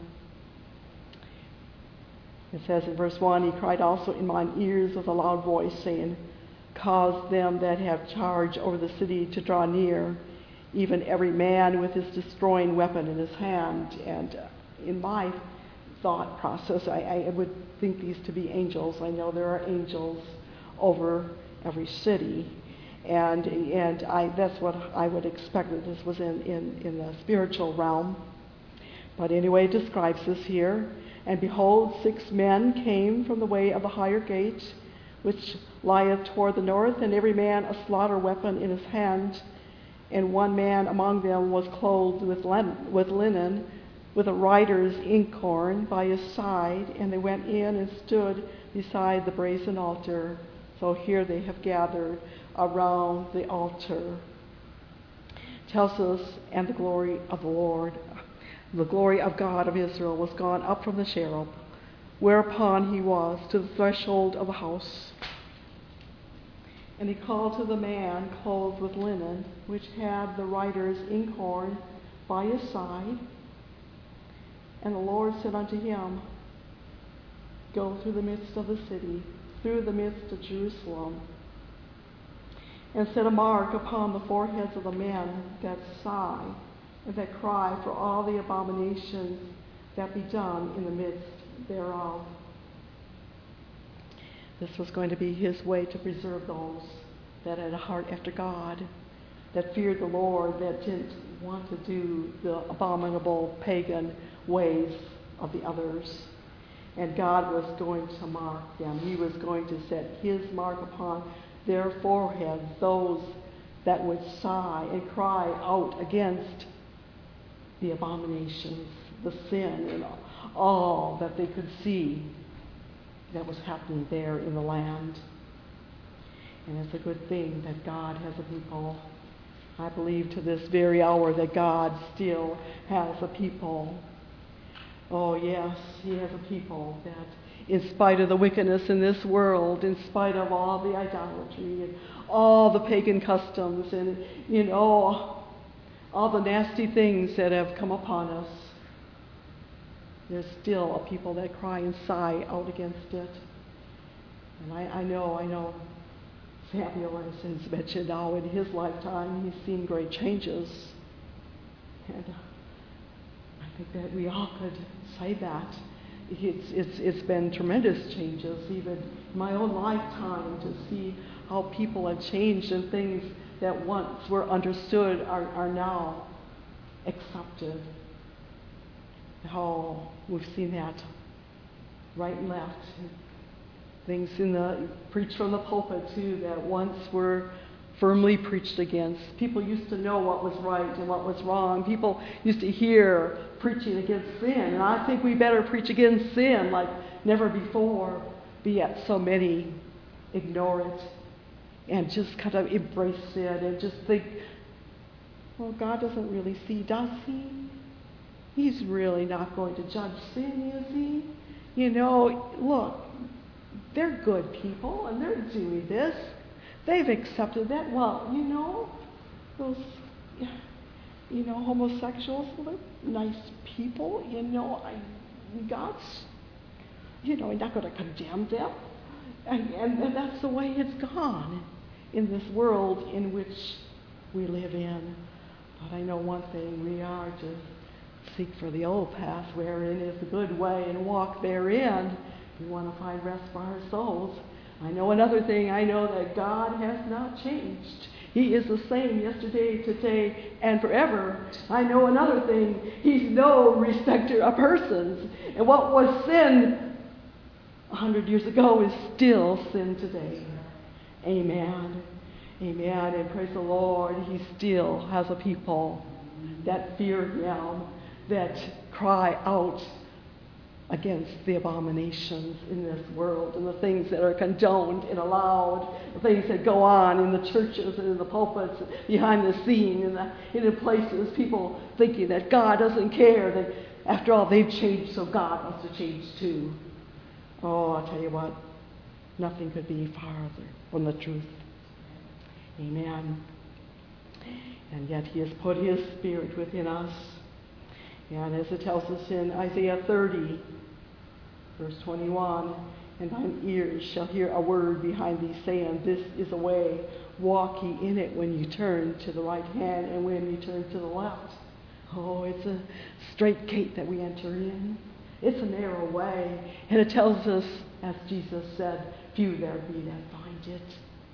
It says in verse 1, He cried also in mine ears with a loud voice, saying, Cause them that have charge over the city to draw near, even every man with his destroying weapon in his hand. And in my thought process, I would think these to be angels. I know there are angels over every city. And that's what I would expect that this was in the spiritual realm. But anyway, it describes this here. And behold, 6 men came from the way of the higher gate, which lieth toward the north, and every man a slaughter weapon in his hand. And one man among them was clothed with linen, with a writer's inkhorn by his side. And they went in and stood beside the brazen altar. So here they have gathered around the altar. Tells us, and the glory of the Lord, the glory of God of Israel was gone up from the cherub, whereupon he was to the threshold of the house. And he called to the man clothed with linen, which had the writer's inkhorn by his side. And the Lord said unto him, Go through the midst of the city, through the midst of Jerusalem, and set a mark upon the foreheads of the men that sigh and that cry for all the abominations that be done in the midst thereof. This was going to be his way to preserve those that had a heart after God, that feared the Lord, that didn't want to do the abominable pagan ways of the others. And God was going to mark them. He was going to set his mark upon their foreheads, those that would sigh and cry out against the abominations, the sin, and all that they could see that was happening there in the land. And it's a good thing that God has a people. I believe to this very hour that God still has a people. Oh yes, he has a people that, in spite of the wickedness in this world, in spite of all the idolatry and all the pagan customs and, all the nasty things that have come upon us, there's still a people that cry and sigh out against it. And I know Samuel has mentioned how in his lifetime he's seen great changes. And I think that we all could say that. It's been tremendous changes, even in my own lifetime, to see how people have changed and things that once were understood are now accepted. How we've seen that right and left. Things preached from the pulpit too that once were firmly preached against. People used to know what was right and what was wrong. People used to hear preaching against sin. And I think we better preach against sin like never before, but yet so many ignore it and just kind of embrace it and just think, well, God doesn't really see, does he? He's really not going to judge sin, is he? You know, look, they're good people and they're doing this. They've accepted that. Well, you know, those, homosexuals, well, they're nice people. God's, he's not going to condemn them. And that's the way it's gone in this world in which we live in. But I know one thing, we are to seek for the old path wherein is the good way and walk therein. We want to find rest for our souls. I know another thing, I know that God has not changed. He is the same yesterday, today, and forever. I know another thing, he's no respecter of persons. And what was sin 100 years ago is still sin today. Amen. Amen. And praise the Lord, he still has a people that fear him, that cry out against the abominations in this world and the things that are condoned and allowed, the things that go on in the churches and in the pulpits, behind the scene, in the places, people thinking that God doesn't care, that after all they've changed, so God must have changed too. Oh, I'll tell you what, nothing could be farther from the truth. Amen. And yet he has put his Spirit within us. And as it tells us in Isaiah 30, verse 21, and thine ears shall hear a word behind thee saying, this is a way, walk ye in it when you turn to the right hand and when you turn to the left. Oh, it's a straight gate that we enter in. It's a narrow way. And it tells us, as Jesus said, few there be that find it.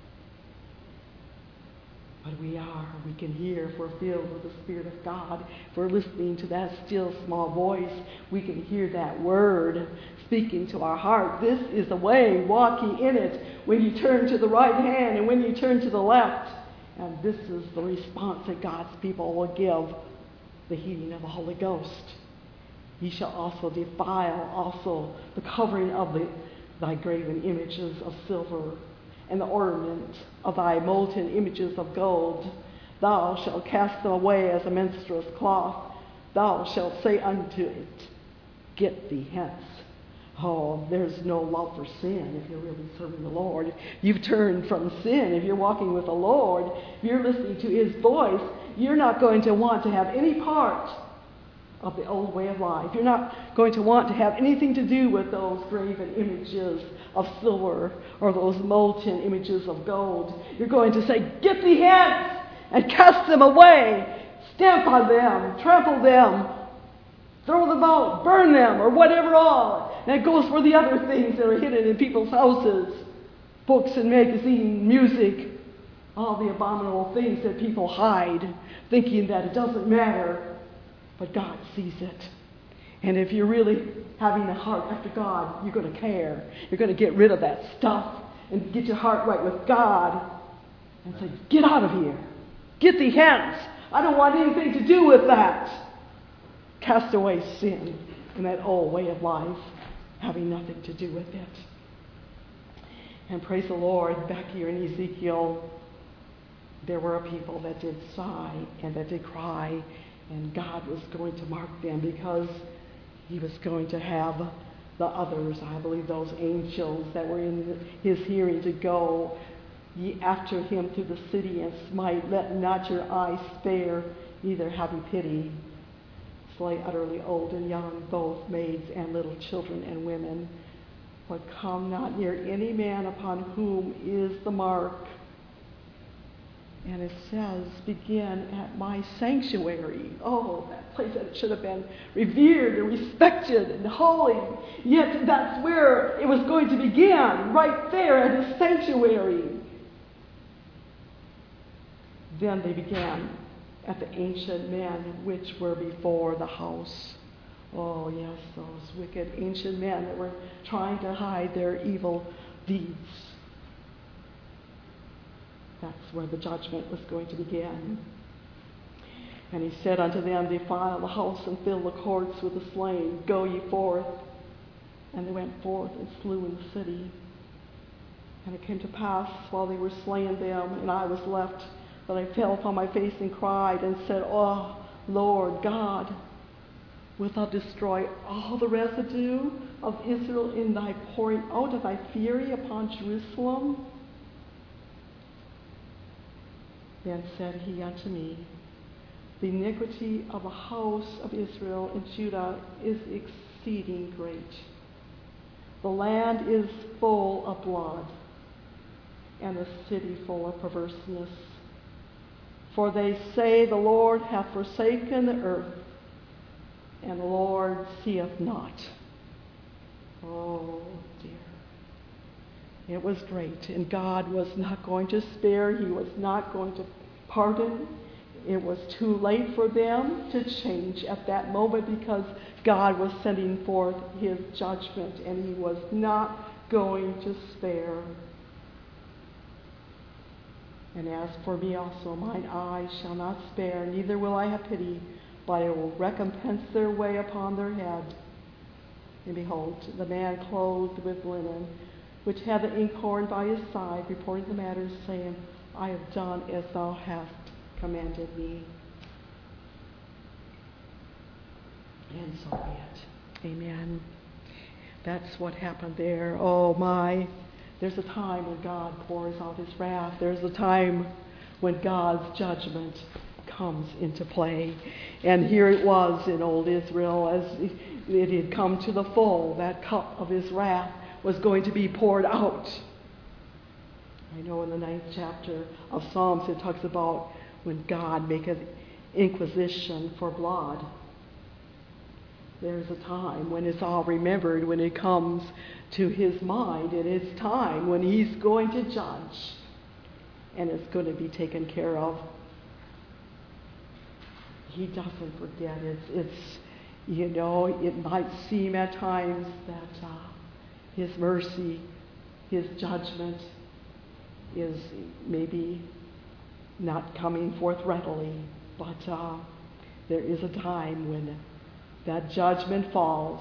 But we can hear if we're filled with the Spirit of God. If we're listening to that still small voice, we can hear that word speaking to our heart. This is the way, walk ye in it when you turn to the right hand and when you turn to the left. And this is the response that God's people will give, the heeding of the Holy Ghost. Ye shall also defile also the covering of thy graven images of silver, and the ornament of thy molten images of gold. Thou shalt cast them away as a menstruous cloth. Thou shalt say unto it, get thee hence. Oh, there's no love for sin if you're really serving the Lord. You've turned from sin. If you're walking with the Lord, if you're listening to his voice, you're not going to want to have any part of the old way of life. You're not going to want to have anything to do with those graven images of silver or those molten images of gold. You're going to say, get thee hence, and cast them away, stamp on them, trample them, throw them out, burn them, or whatever all. And it goes for the other things that are hidden in people's houses, books and magazines, music, all the abominable things that people hide, thinking that it doesn't matter. But God sees it. And if you're really having a heart after God, you're going to care. You're going to get rid of that stuff and get your heart right with God and say, get out of here. Get thee hence. I don't want anything to do with that. Cast away sin and that old way of life, having nothing to do with it. And praise the Lord, back here in Ezekiel, there were a people that did sigh and that did cry. And God was going to mark them because he was going to have the others, I believe those angels that were in his hearing, to go ye after him through the city and smite. Let not your eyes spare, neither have ye pity. Slay utterly old and young, both maids and little children and women. But come not near any man upon whom is the mark. And it says, begin at my sanctuary. Oh, that place that should have been revered and respected and holy. Yet that's where it was going to begin, right there at his sanctuary. Then they began at the ancient men which were before the house. Oh, yes, those wicked ancient men that were trying to hide their evil deeds. That's where the judgment was going to begin. And he said unto them, Defile the house and fill the courts with the slain. Go ye forth. And they went forth and slew in the city. And it came to pass, while they were slaying them, and I was left, that I fell upon my face and cried, and said, Oh, Lord God, wilt thou destroy all the residue of Israel in thy pouring out of thy fury upon Jerusalem? Then said he unto me, The iniquity of the house of Israel and Judah is exceeding great. The land is full of blood, and the city full of perverseness. For they say, The Lord hath forsaken the earth, and the Lord seeth not. Oh dear. It was great, and God was not going to spare. He was not going to pardon. It was too late for them to change at that moment, because God was sending forth his judgment, and he was not going to spare. And as for me also, mine eye shall not spare, neither will I have pity, but I will recompense their way upon their head. And behold, the man clothed with linen, which had the inkhorn by his side, reported the matter, saying, I have done as thou hast commanded me. And so be it. Amen. That's what happened there. Oh my. There's a time when God pours out his wrath. There's a time when God's judgment comes into play. And here it was in old Israel, as it had come to the full. That cup of his wrath was going to be poured out. I know in the 9th chapter of Psalms it talks about when God maketh inquisition for blood. There's a time when it's all remembered, when it comes to his mind, and it's time when he's going to judge, and it's going to be taken care of. He doesn't forget. It's it might seem at times that his mercy, his judgment is maybe not coming forth readily, but there is a time when that judgment falls,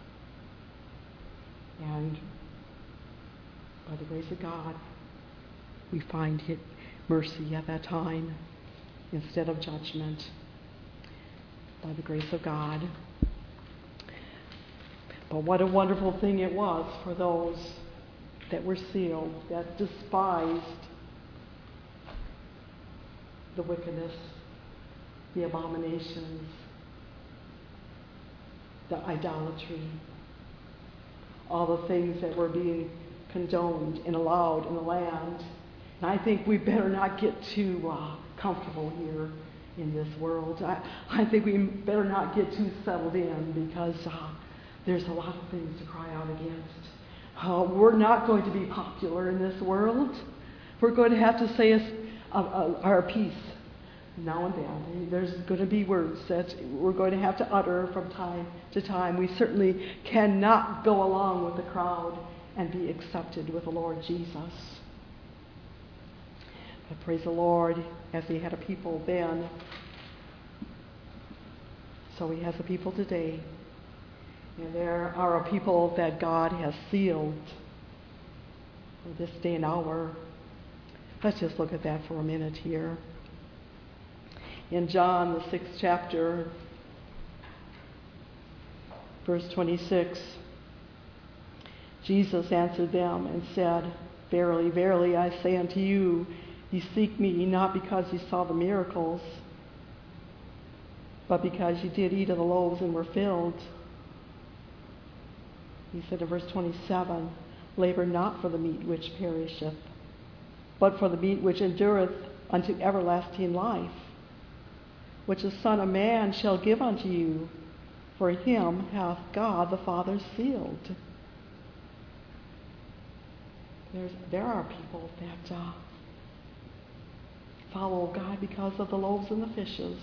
and by the grace of God, we find mercy at that time instead of judgment. By the grace of God. But what a wonderful thing it was for those that were sealed, that despised the wickedness, the abominations, the idolatry, all the things that were being condoned and allowed in the land. And I think we better not get too comfortable here in this world. I think we better not get too settled in, because there's a lot of things to cry out against. We're not going to be popular in this world. We're going to have to say our piece now and then. There's going to be words that we're going to have to utter from time to time. We certainly cannot go along with the crowd and be accepted with the Lord Jesus. But praise the Lord, as he had a people then, so he has a people today. And there are a people that God has sealed for this day and hour. Let's just look at that for a minute here. In John, the 6th chapter, verse 26, Jesus answered them and said, Verily, verily, I say unto you, ye seek me not because ye saw the miracles, but because ye did eat of the loaves and were filled. He said in verse 27, Labor not for the meat which perisheth, but for the meat which endureth unto everlasting life, which the Son of Man shall give unto you, for him hath God the Father sealed. There are people that follow God because of the loaves and the fishes.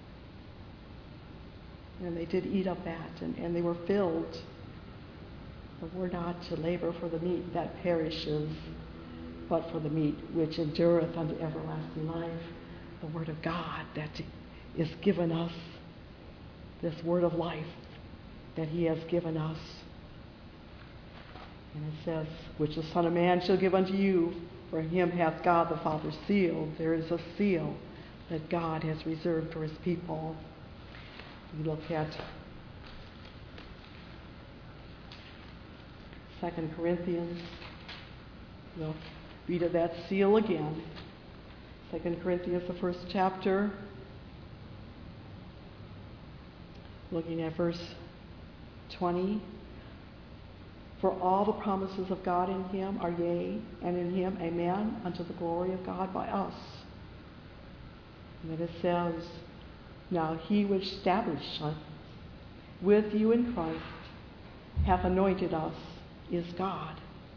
And they did eat of that, and they were filled. But we're not to labor for the meat that perishes, but for the meat which endureth unto everlasting life, the word of God that is given us, this word of life that he has given us. And it says, which the Son of Man shall give unto you, for him hath God the Father sealed. There is a seal that God has reserved for his people. We look at 2 Corinthians. We'll read of that seal again. 2 Corinthians, the first chapter, looking at verse 20. For all the promises of God in him are yea, and in him amen, unto the glory of God by us. And then it says, now he which established us with you in Christ hath anointed us is God,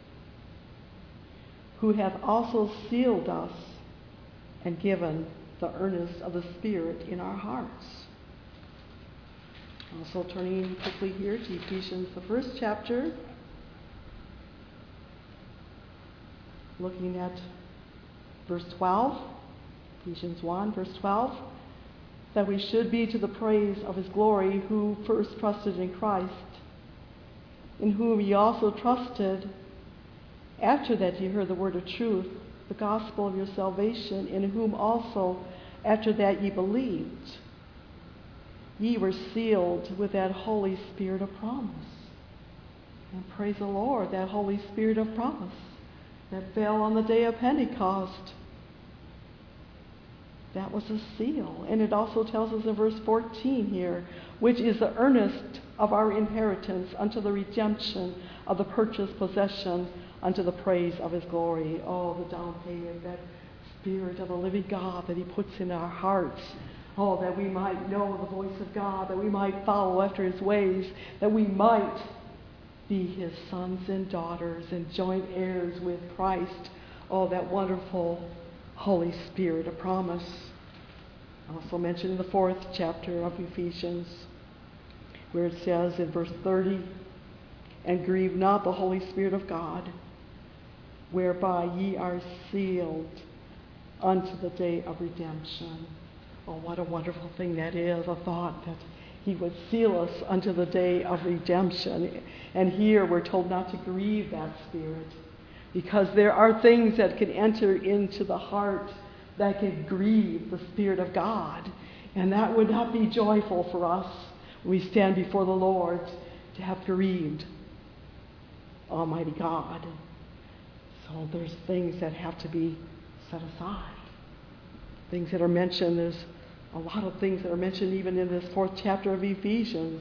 who hath also sealed us and given the earnest of the Spirit in our hearts. Also turning quickly here to Ephesians, the first chapter, looking at verse 12, Ephesians 1, verse 12, that we should be to the praise of his glory, who first trusted in Christ, in whom ye also trusted, after that ye heard the word of truth, the gospel of your salvation, in whom also after that ye believed, ye were sealed with that Holy Spirit of promise. And praise the Lord, that Holy Spirit of promise that fell on the day of Pentecost. That was a seal. And it also tells us in verse 14 here, which is the earnest of our inheritance unto the redemption of the purchased possession unto the praise of his glory. Oh, the down payment, that Spirit of the living God that he puts in our hearts. Oh, that we might know the voice of God, that we might follow after his ways, that we might be his sons and daughters and joint heirs with Christ. Oh, that wonderful Holy Spirit of promise. Also mentioned in the 4th chapter of Ephesians, where it says in verse 30, and grieve not the Holy Spirit of God, whereby ye are sealed unto the day of redemption. Oh, what a wonderful thing that is, a thought that he would seal us unto the day of redemption. And here we're told not to grieve that Spirit, because there are things that can enter into the heart that can grieve the Spirit of God. And that would not be joyful for us when we stand before the Lord to have grieved Almighty God. So there's things that have to be set aside. Things that are mentioned, there's a lot of things that are mentioned even in this 4th chapter of Ephesians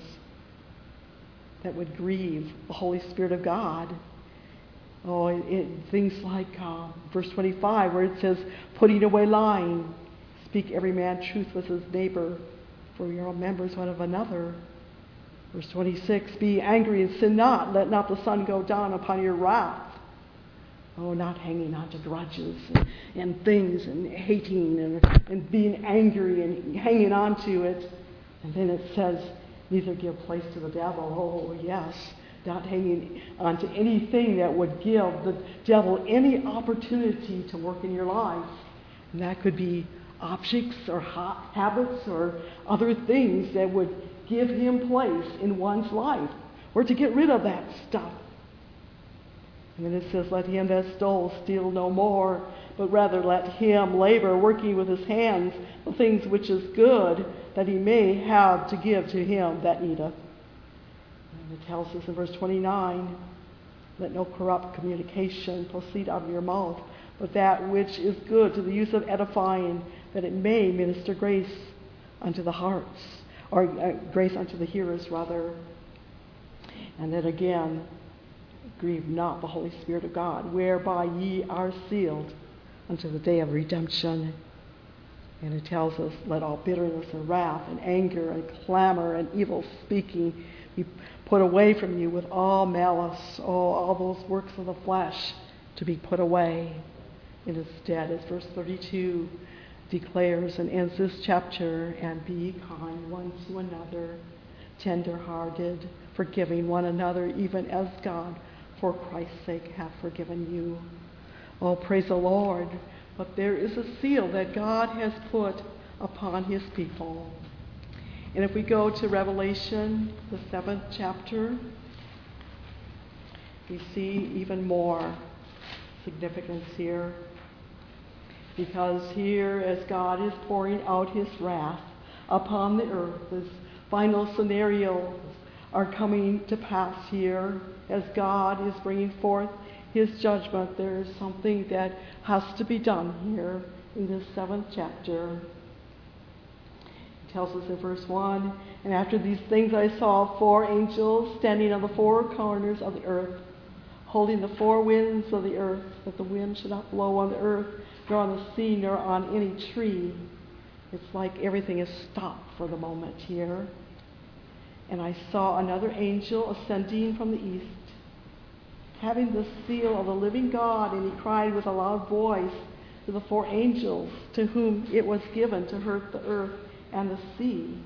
that would grieve the Holy Spirit of God. Oh, things like verse 25, where it says, putting away lying, speak every man truth with his neighbor, for we are all members one of another. Verse 26, be angry and sin not, let not the sun go down upon your wrath. Oh, not hanging on to grudges and things and hating and being angry and hanging on to it. And then it says, neither give place to the devil. Oh, yes. Not hanging on to anything that would give the devil any opportunity to work in your life. And that could be objects or habits or other things that would give him place in one's life. Or to get rid of that stuff. And then it says, let him that stole steal no more, but rather let him labor, working with his hands, the things which is good, that he may have to give to him that needeth. And it tells us in verse 29, let no corrupt communication proceed out of your mouth, but that which is good to the use of edifying, that it may minister grace unto the hearts, or grace unto the hearers, rather. And then again, grieve not the Holy Spirit of God, whereby ye are sealed unto the day of redemption. And it tells us, let all bitterness and wrath and anger and clamor and evil speaking be put away from you with all malice, all those works of the flesh to be put away. And instead, as verse 32 declares and ends this chapter, and be kind one to another, tender-hearted, forgiving one another, even as God for Christ's sake hath forgiven you. Oh, praise the Lord. But there is a seal that God has put upon his people. And if we go to Revelation, the 7th chapter, we see even more significance here. Because here, as God is pouring out his wrath upon the earth, this final scenarios are coming to pass here. As God is bringing forth his judgment, there is something that has to be done here in this 7th chapter. It tells us in verse 1, "And after these things I saw 4 angels standing on the 4 corners of the earth, holding the 4 winds of the earth, that the wind should not blow on the earth, nor on the sea, nor on any tree." It's like everything is stopped for the moment here. "And I saw another angel ascending from the east, having the seal of the living God, and he cried with a loud voice to the 4 angels to whom it was given to hurt the earth and the sea,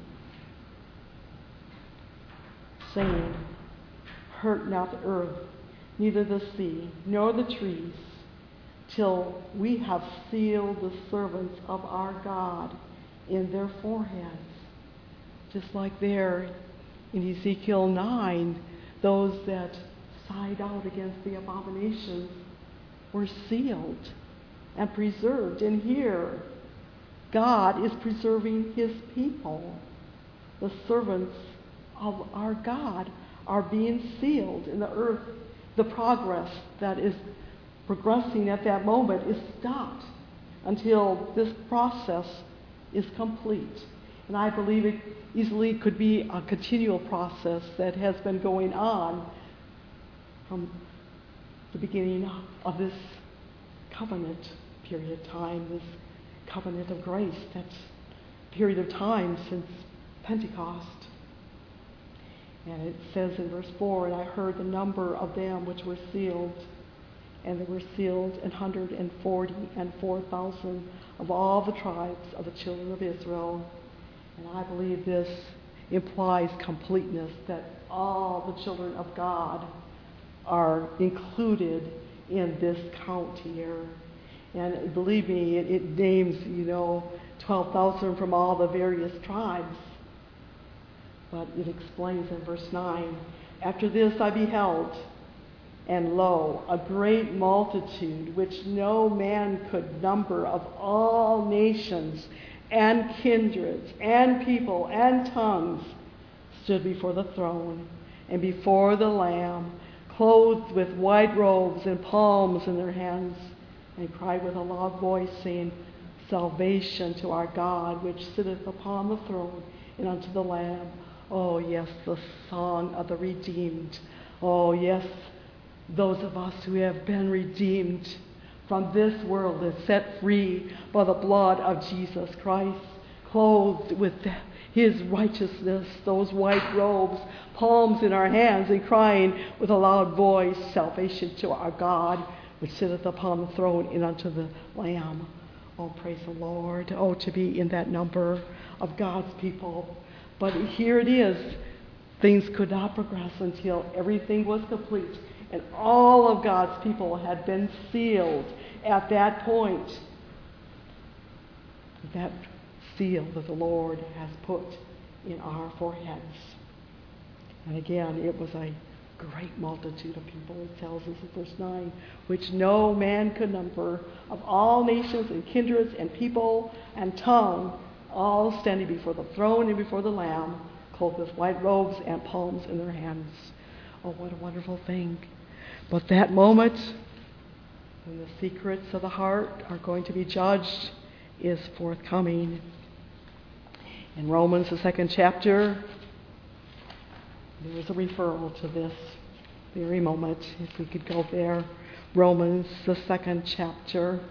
saying, 'Hurt not the earth, neither the sea, nor the trees, till we have sealed the servants of our God in their foreheads.'" Just like there in Ezekiel 9, those that sighed out against the abominations were sealed and preserved. And here, God is preserving his people. The servants of our God are being sealed in the earth. The progress that is progressing at that moment is stopped until this process is complete. And I believe it easily could be a continual process that has been going on from the beginning of this covenant period of time, this covenant of grace, that period of time since Pentecost. And it says in verse 4, "And I heard the number of them which were sealed, and they were sealed 144,000 of all the tribes of the children of Israel." And I believe this implies completeness, that all the children of God are included in this count here. And believe me, it names, 12,000 from all the various tribes. But it explains in verse 9, "After this I beheld, and lo, a great multitude, which no man could number, of all nations and kindreds and people and tongues, stood before the throne and before the Lamb, clothed with white robes and palms in their hands, and cried with a loud voice, saying, 'Salvation to our God, which sitteth upon the throne, and unto the Lamb.'" Oh, yes, the song of the redeemed. Oh, yes, those of us who have been redeemed from this world and set free by the blood of Jesus Christ, clothed with his righteousness, those white robes, palms in our hands, and crying with a loud voice, "Salvation to our God, which sitteth upon the throne, and unto the Lamb." Oh, praise the Lord. Oh, to be in that number of God's people. But here it is. Things could not progress until everything was complete, and all of God's people had been sealed at that point. That seal that the Lord has put in our foreheads. And again, it was a great multitude of people, it tells us in verse 9, "which no man could number, of all nations and kindreds and people and tongue, all standing before the throne and before the Lamb, clothed with white robes and palms in their hands." Oh, what a wonderful thing. But that moment when the secrets of the heart are going to be judged is forthcoming. In Romans, the 2nd chapter, there is a referral to this very moment. If we could go there. Romans, the 2nd chapter.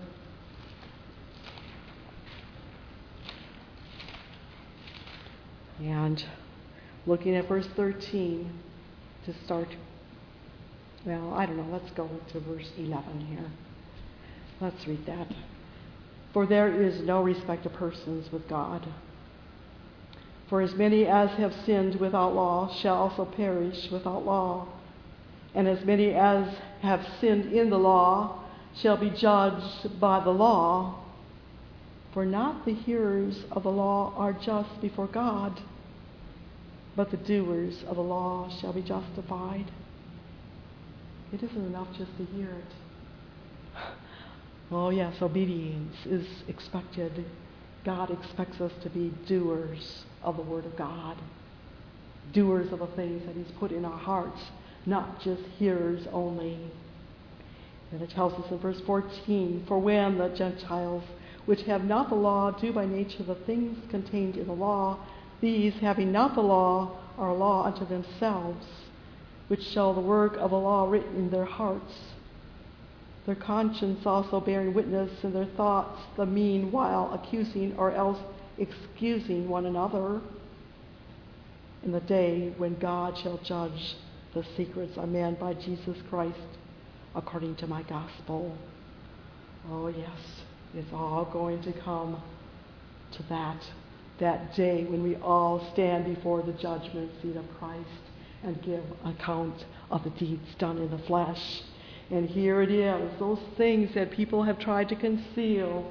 And looking at verse 13 to start. Well, I don't know. Let's go to verse 11 here. Let's read that. "For there is no respect of persons with God. For as many as have sinned without law shall also perish without law. And as many as have sinned in the law shall be judged by the law, for not the hearers of the law are just before God, but the doers of the law shall be justified. It isn't enough just to hear it. Oh yes, obedience is expected. God expects us to be doers of the Word of God, doers of the things that He's put in our hearts, not just hearers only. And it tells us in verse 14, for when the Gentiles, which have not the law, do by nature the things contained in the law, these, having not the law, are a law unto themselves, which show the work of the law written in their hearts, their conscience also bearing witness in their thoughts, the meanwhile accusing or else excusing one another, in the day when God shall judge the secrets of men by Jesus Christ, according to my gospel. Oh yes, it's all going to come to that day when we all stand before the judgment seat of Christ and give account of the deeds done in the flesh. And here it is, those things that people have tried to conceal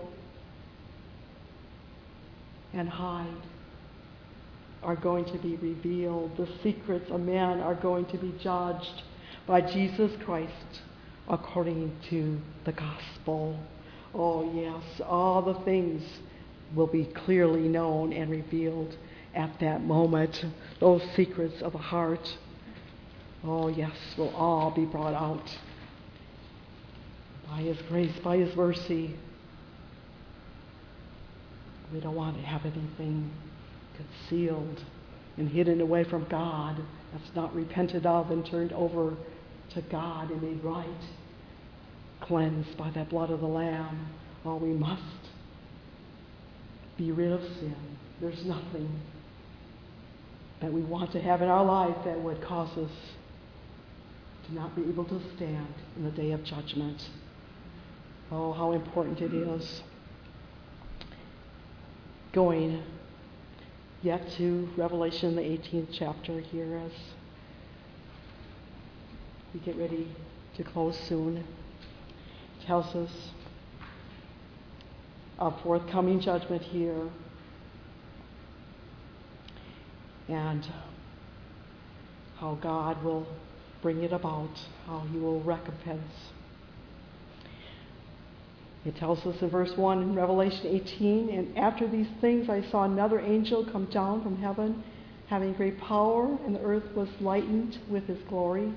and hide are going to be revealed. The secrets of men are going to be judged by Jesus Christ according to the gospel. Oh yes, all the things will be clearly known and revealed at that moment. Those secrets of the heart, oh yes, will all be brought out by His grace, by His mercy. We don't want to have anything concealed and hidden away from God that's not repented of and turned over to God and made right, cleansed by that blood of the Lamb. Oh, we must be rid of sin. There's nothing that we want to have in our life that would cause us to not be able to stand in the day of judgment. Oh, how important it is. Going yet to Revelation, the 18th chapter here as we get ready to close soon. It tells us of forthcoming judgment here and how God will bring it about, how He will recompense. It tells us in verse 1 in Revelation 18, and after these things I saw another angel come down from heaven, having great power, and the earth was lightened with his glory.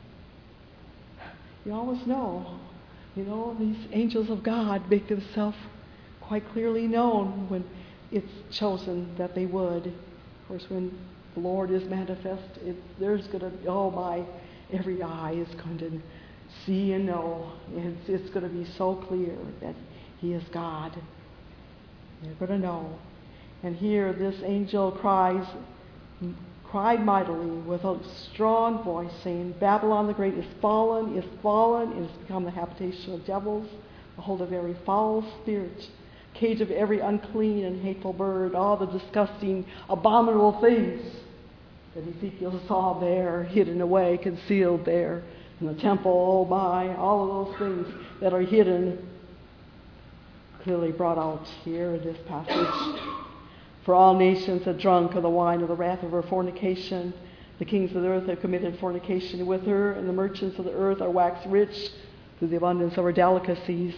You always know, these angels of God make themselves quite clearly known when it's chosen that they would. Of course, when the Lord is manifest, there's going to, every eye is going to see and know. It's going to be so clear that He is God. They're going to know. And here this angel cried mightily with a strong voice, saying, Babylon the Great is fallen, and has become the habitation of devils, the hold of every foul spirit, cage of every unclean and hateful bird, all the disgusting, abominable things that Ezekiel saw there, hidden away, concealed there in the temple. Oh my, all of those things that are hidden, clearly brought out here in this passage. For all nations have drunk of the wine of the wrath of her fornication. The kings of the earth have committed fornication with her, and the merchants of the earth are waxed rich through the abundance of her delicacies.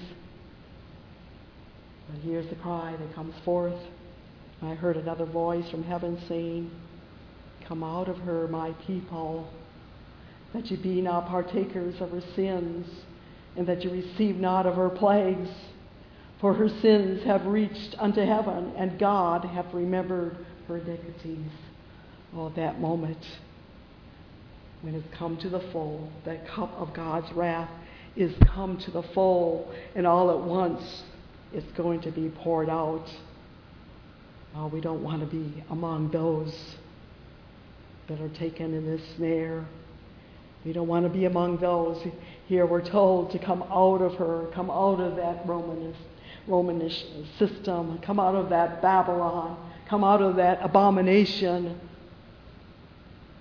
But here's the cry that comes forth. I heard another voice from heaven saying, Come out of her, my people, that ye be not partakers of her sins, and that ye receive not of her plagues. For her sins have reached unto heaven, and God hath remembered her iniquities. Oh, that moment when it's come to the full, that cup of God's wrath is come to the full, and all at once it's going to be poured out. Oh, we don't want to be among those that are taken in this snare. We don't want to be among those. Here we're told to come out of her, come out of that Romanish system, come out of that Babylon, come out of that abomination,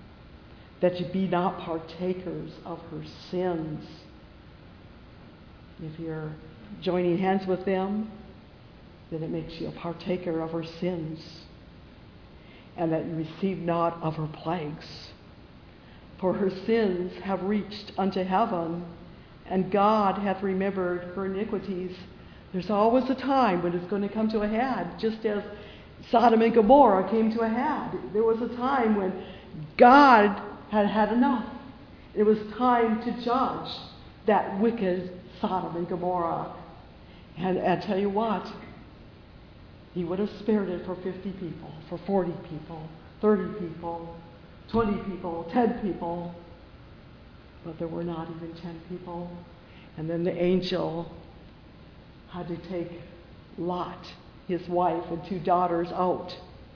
that you be not partakers of her sins. If you're joining hands with them, then it makes you a partaker of her sins, and that you receive not of her plagues. For her sins have reached unto heaven, and God hath remembered her iniquities. There's always a time when it's going to come to a head, just as Sodom and Gomorrah came to a head. There was a time when God had had enough. It was time to judge that wicked Sodom and Gomorrah. And I tell you what, he would have spared it for 50 people, for 40 people, 30 people, 20 people, 10 people. But there were not even 10 people. And then the angel had to take Lot, his wife, and 2 daughters out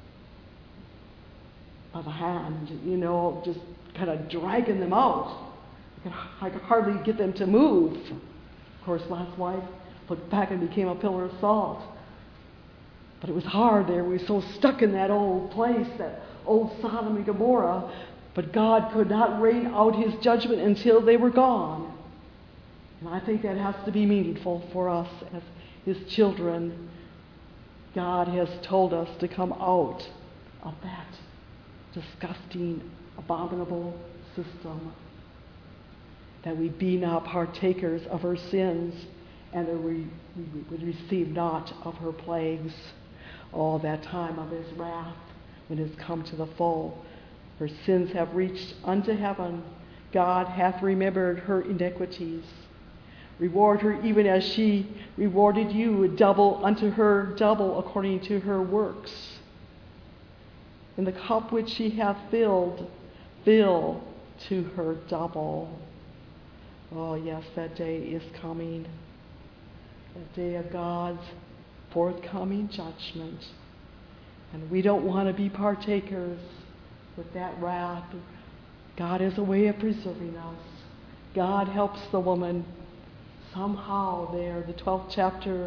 by the hand, just kind of dragging them out. I could hardly get them to move. Of course, Lot's wife looked back and became a pillar of salt. But it was hard there. We were so stuck in that old place, that old Sodom and Gomorrah. But God could not rain out his judgment until they were gone. And I think that has to be meaningful for us as his children. God has told us to come out of that disgusting, abominable system, that we be not partakers of her sins, and that we would receive not of her plagues. Oh, that time of his wrath, when it has come to the full. Her sins have reached unto heaven. God hath remembered her iniquities. Reward her even as she rewarded you, double unto her, double according to her works. In the cup which she hath filled, fill to her double. Oh yes, that day is coming. That day of God's forthcoming judgment. And we don't want to be partakers with that wrath. God has a way of preserving us. God helps the woman somehow there, the 12th chapter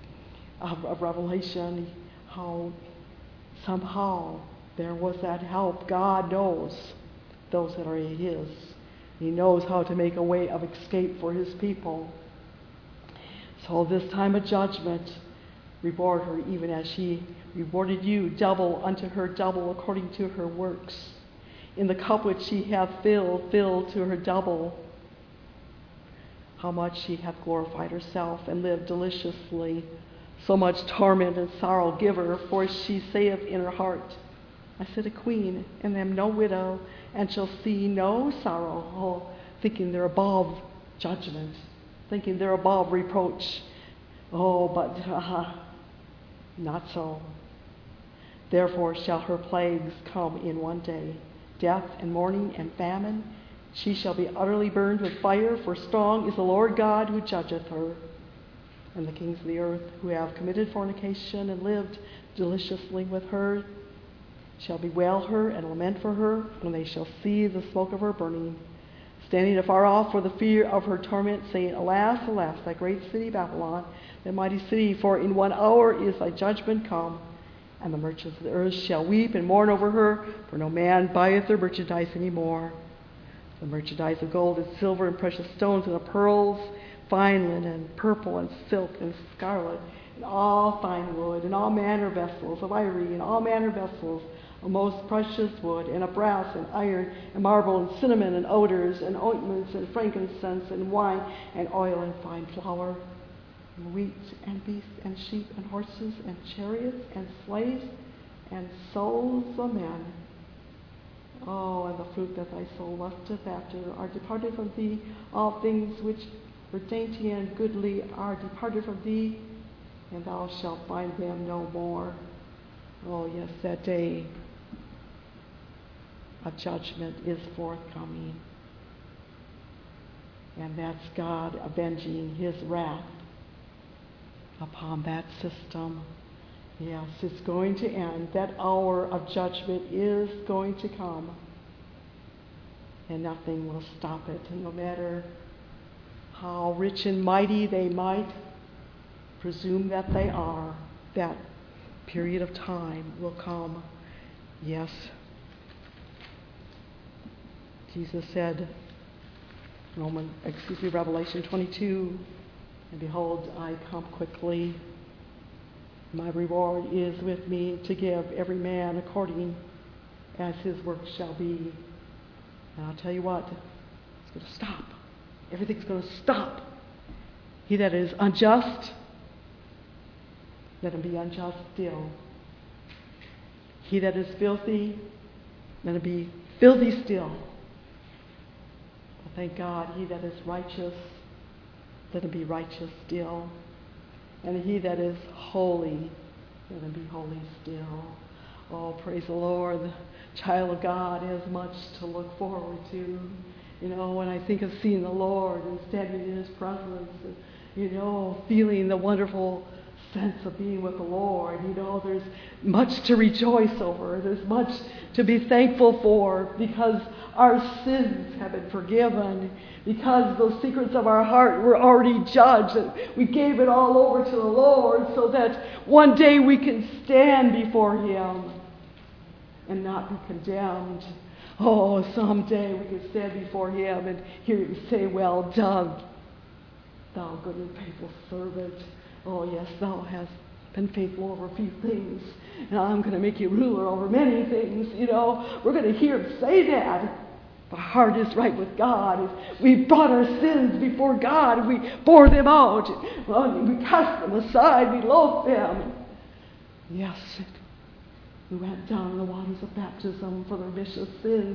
of Revelation, how somehow there was that help. God knows those that are his. He knows how to make a way of escape for his people. So this time of judgment, reward her even as she rewarded you, double unto her, double according to her works. In the cup which she hath filled, fill to her double. How much she hath glorified herself and lived deliciously. So much torment and sorrow give her, for she saith in her heart, I sit a queen, and am no widow, and shall see no sorrow. Oh, thinking they're above judgment, thinking they're above reproach. Oh, but not so. Therefore shall her plagues come in one day, death and mourning and famine. She shall be utterly burned with fire, for strong is the Lord God who judgeth her. And the kings of the earth who have committed fornication and lived deliciously with her shall bewail her and lament for her when they shall see the smoke of her burning, standing afar off for the fear of her torment, saying, Alas, alas, thy great city Babylon, the mighty city, for in 1 hour is thy judgment come. And the merchants of the earth shall weep and mourn over her, for no man buyeth their merchandise any more. The merchandise of gold and silver and precious stones and of pearls, fine linen, purple and silk and scarlet, and all fine wood, and all manner of vessels of ivory, and all manner of vessels of most precious wood, and of brass and iron and marble and cinnamon and odors and ointments and frankincense and wine and oil and fine flour, and wheat and beasts and sheep and horses and chariots and slaves and souls of men. Oh, and the fruit that thy soul lusteth after are departed from thee. All things which were dainty and goodly are departed from thee, and thou shalt find them no more. Oh, yes, that day of judgment is forthcoming. And that's God avenging his wrath upon that system. Yes, it's going to end. That hour of judgment is going to come. And nothing will stop it. And no matter how rich and mighty they might presume that they are, that period of time will come. Yes. Jesus said, Revelation 22, And behold, I come quickly. My reward is with me to give every man according as his work shall be. And I'll tell you what, it's going to stop. Everything's going to stop. He that is unjust, let him be unjust still. He that is filthy, let him be filthy still. But thank God, he that is righteous, let him be righteous still. And he that is holy, let him be holy still. Oh, praise the Lord. The child of God has much to look forward to. You know, when I think of seeing the Lord and standing in his presence, and, you know, feeling the wonderful sense of being with the Lord, you know, there's much to rejoice over. There's much to be thankful for because our sins have been forgiven, because those secrets of our heart were already judged. And we gave it all over to the Lord so that one day we can stand before him and not be condemned. Oh, someday we can stand before him and hear him say, "Well done, thou good and faithful servant. Oh, yes, thou hast been faithful over a few things. Now I'm going to make you ruler over many things." You know, we're going to hear him say that. Our heart is right with God. We brought our sins before God. We bore them out. We cast them aside. We loathed them. Yes, we went down in the waters of baptism for the remission of sins,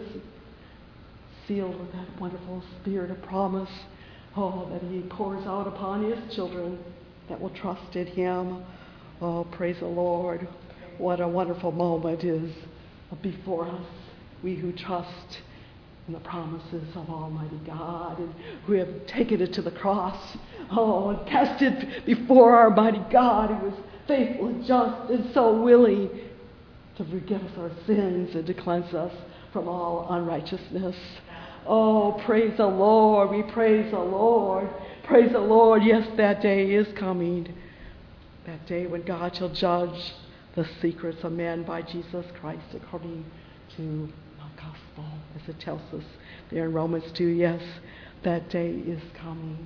sealed with that wonderful spirit of promise. Oh, that he pours out upon his children that will trust in him. Oh, praise the Lord. What a wonderful moment is before us, we who trust in the promises of Almighty God and who have taken it to the cross. Oh, and cast it before our mighty God, who is faithful and just and so willing to forgive us our sins and to cleanse us from all unrighteousness. Oh, praise the Lord. We praise the Lord. Praise the Lord. Yes, that day is coming. That day when God shall judge the secrets of men by Jesus Christ according to the gospel, as it tells us there in Romans 2. Yes, that day is coming.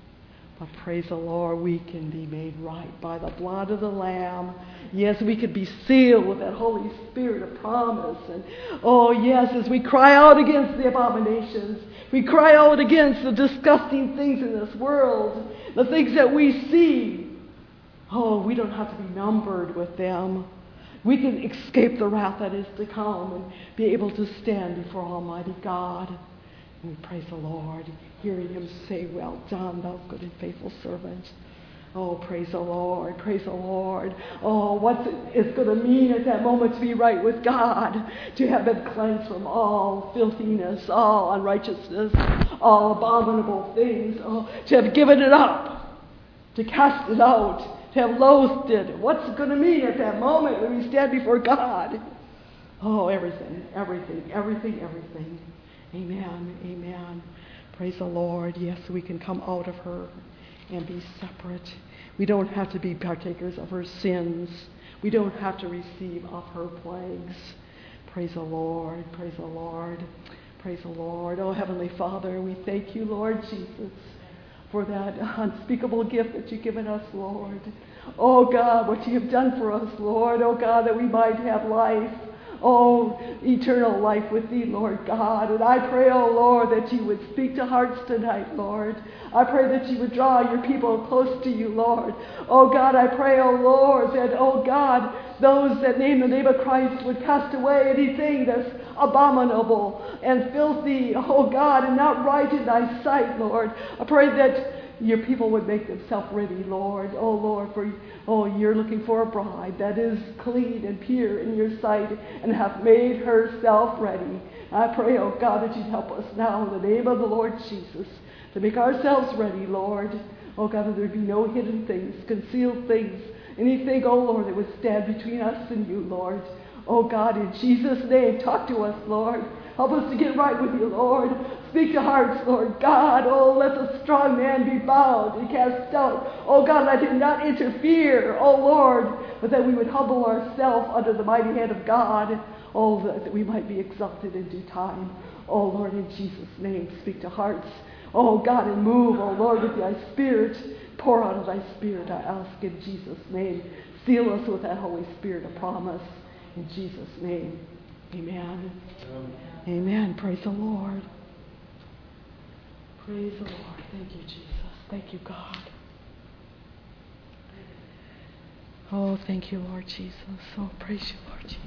But praise the Lord, we can be made right by the blood of the Lamb. Yes, we can be sealed with that Holy Spirit of promise. And oh yes, as we cry out against the abominations, we cry out against the disgusting things in this world, the things that we see. Oh, we don't have to be numbered with them. We can escape the wrath that is to come and be able to stand before Almighty God. And we praise the Lord, hearing him say, "Well done, thou good and faithful servant." Oh, praise the Lord, praise the Lord. Oh, what it's going to mean at that moment to be right with God, to have been cleansed from all filthiness, all unrighteousness, all abominable things, to have given it up, to cast it out, to have loathed it. What's it going to mean at that moment when we stand before God? Oh, everything, everything, everything, everything. Amen, amen. Praise the Lord. Yes, we can come out of her and be separate. We don't have to be partakers of her sins. We don't have to receive of her plagues. Praise the Lord, praise the Lord, praise the Lord. Oh, Heavenly Father, we thank you, Lord Jesus, for that unspeakable gift that you've given us, Lord. Oh, God, what you have done for us, Lord. Oh, God, that we might have life. Oh, eternal life with thee, Lord God. And I pray, oh Lord, that you would speak to hearts tonight, Lord. I pray that you would draw your people close to you, Lord. Oh God, I pray, oh Lord, that, oh God, those that name the name of Christ would cast away anything that's abominable and filthy, oh God, and not right in thy sight, Lord. I pray that your people would make themselves ready, Lord. Oh, Lord, for you're looking for a bride that is clean and pure in your sight and hath made herself ready. I pray, oh God, that you'd help us now in the name of the Lord Jesus to make ourselves ready, Lord. Oh God, that there be no hidden things, concealed things, anything, oh Lord, that would stand between us and you, Lord. Oh God, in Jesus' name, talk to us, Lord. Help us to get right with you, Lord. Speak to hearts, Lord God. Oh, let the strong man be bound and cast out. Oh, God, let him not interfere, oh, Lord, but that we would humble ourselves under the mighty hand of God. Oh, that we might be exalted in due time. Oh, Lord, in Jesus' name, speak to hearts. Oh God, and move, oh Lord, with thy Spirit. Pour out of thy Spirit, I ask in Jesus' name. Seal us with that Holy Spirit of promise. In Jesus' name. Amen. Amen. Praise the Lord. Praise the Lord. Thank you, Jesus. Thank you, God. Oh, thank you, Lord Jesus. Oh, praise you, Lord Jesus.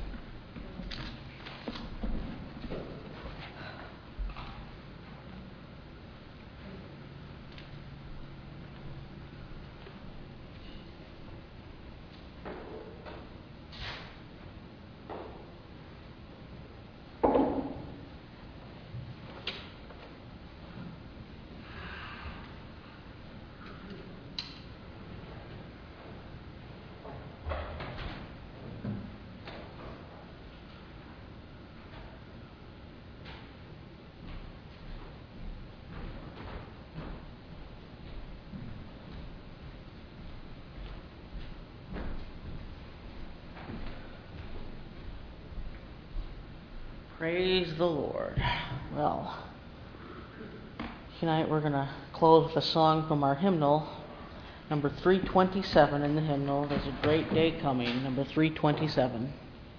Praise the Lord. Well, tonight we're going to close with a song from our hymnal, number 327 in the hymnal. There's a great day coming, number 327.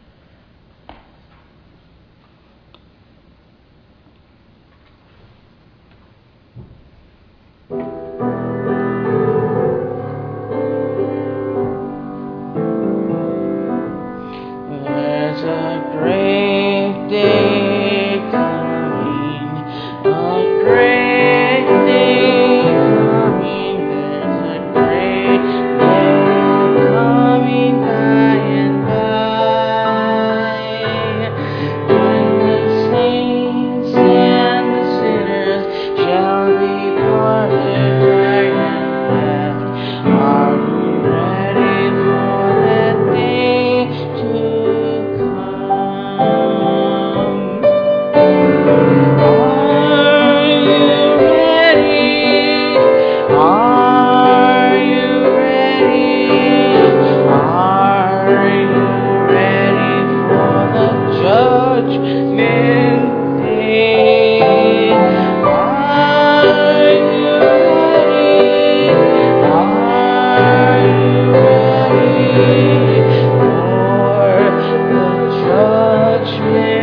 There's a great day coming, a great day coming. There's a great day coming by and by, when the saints and the sinners shall be parted right and left. Are you ready for that day to come? Are you ready? Are you ready? Are you ready for the judgment day? Are you ready? Are you ready for the judgment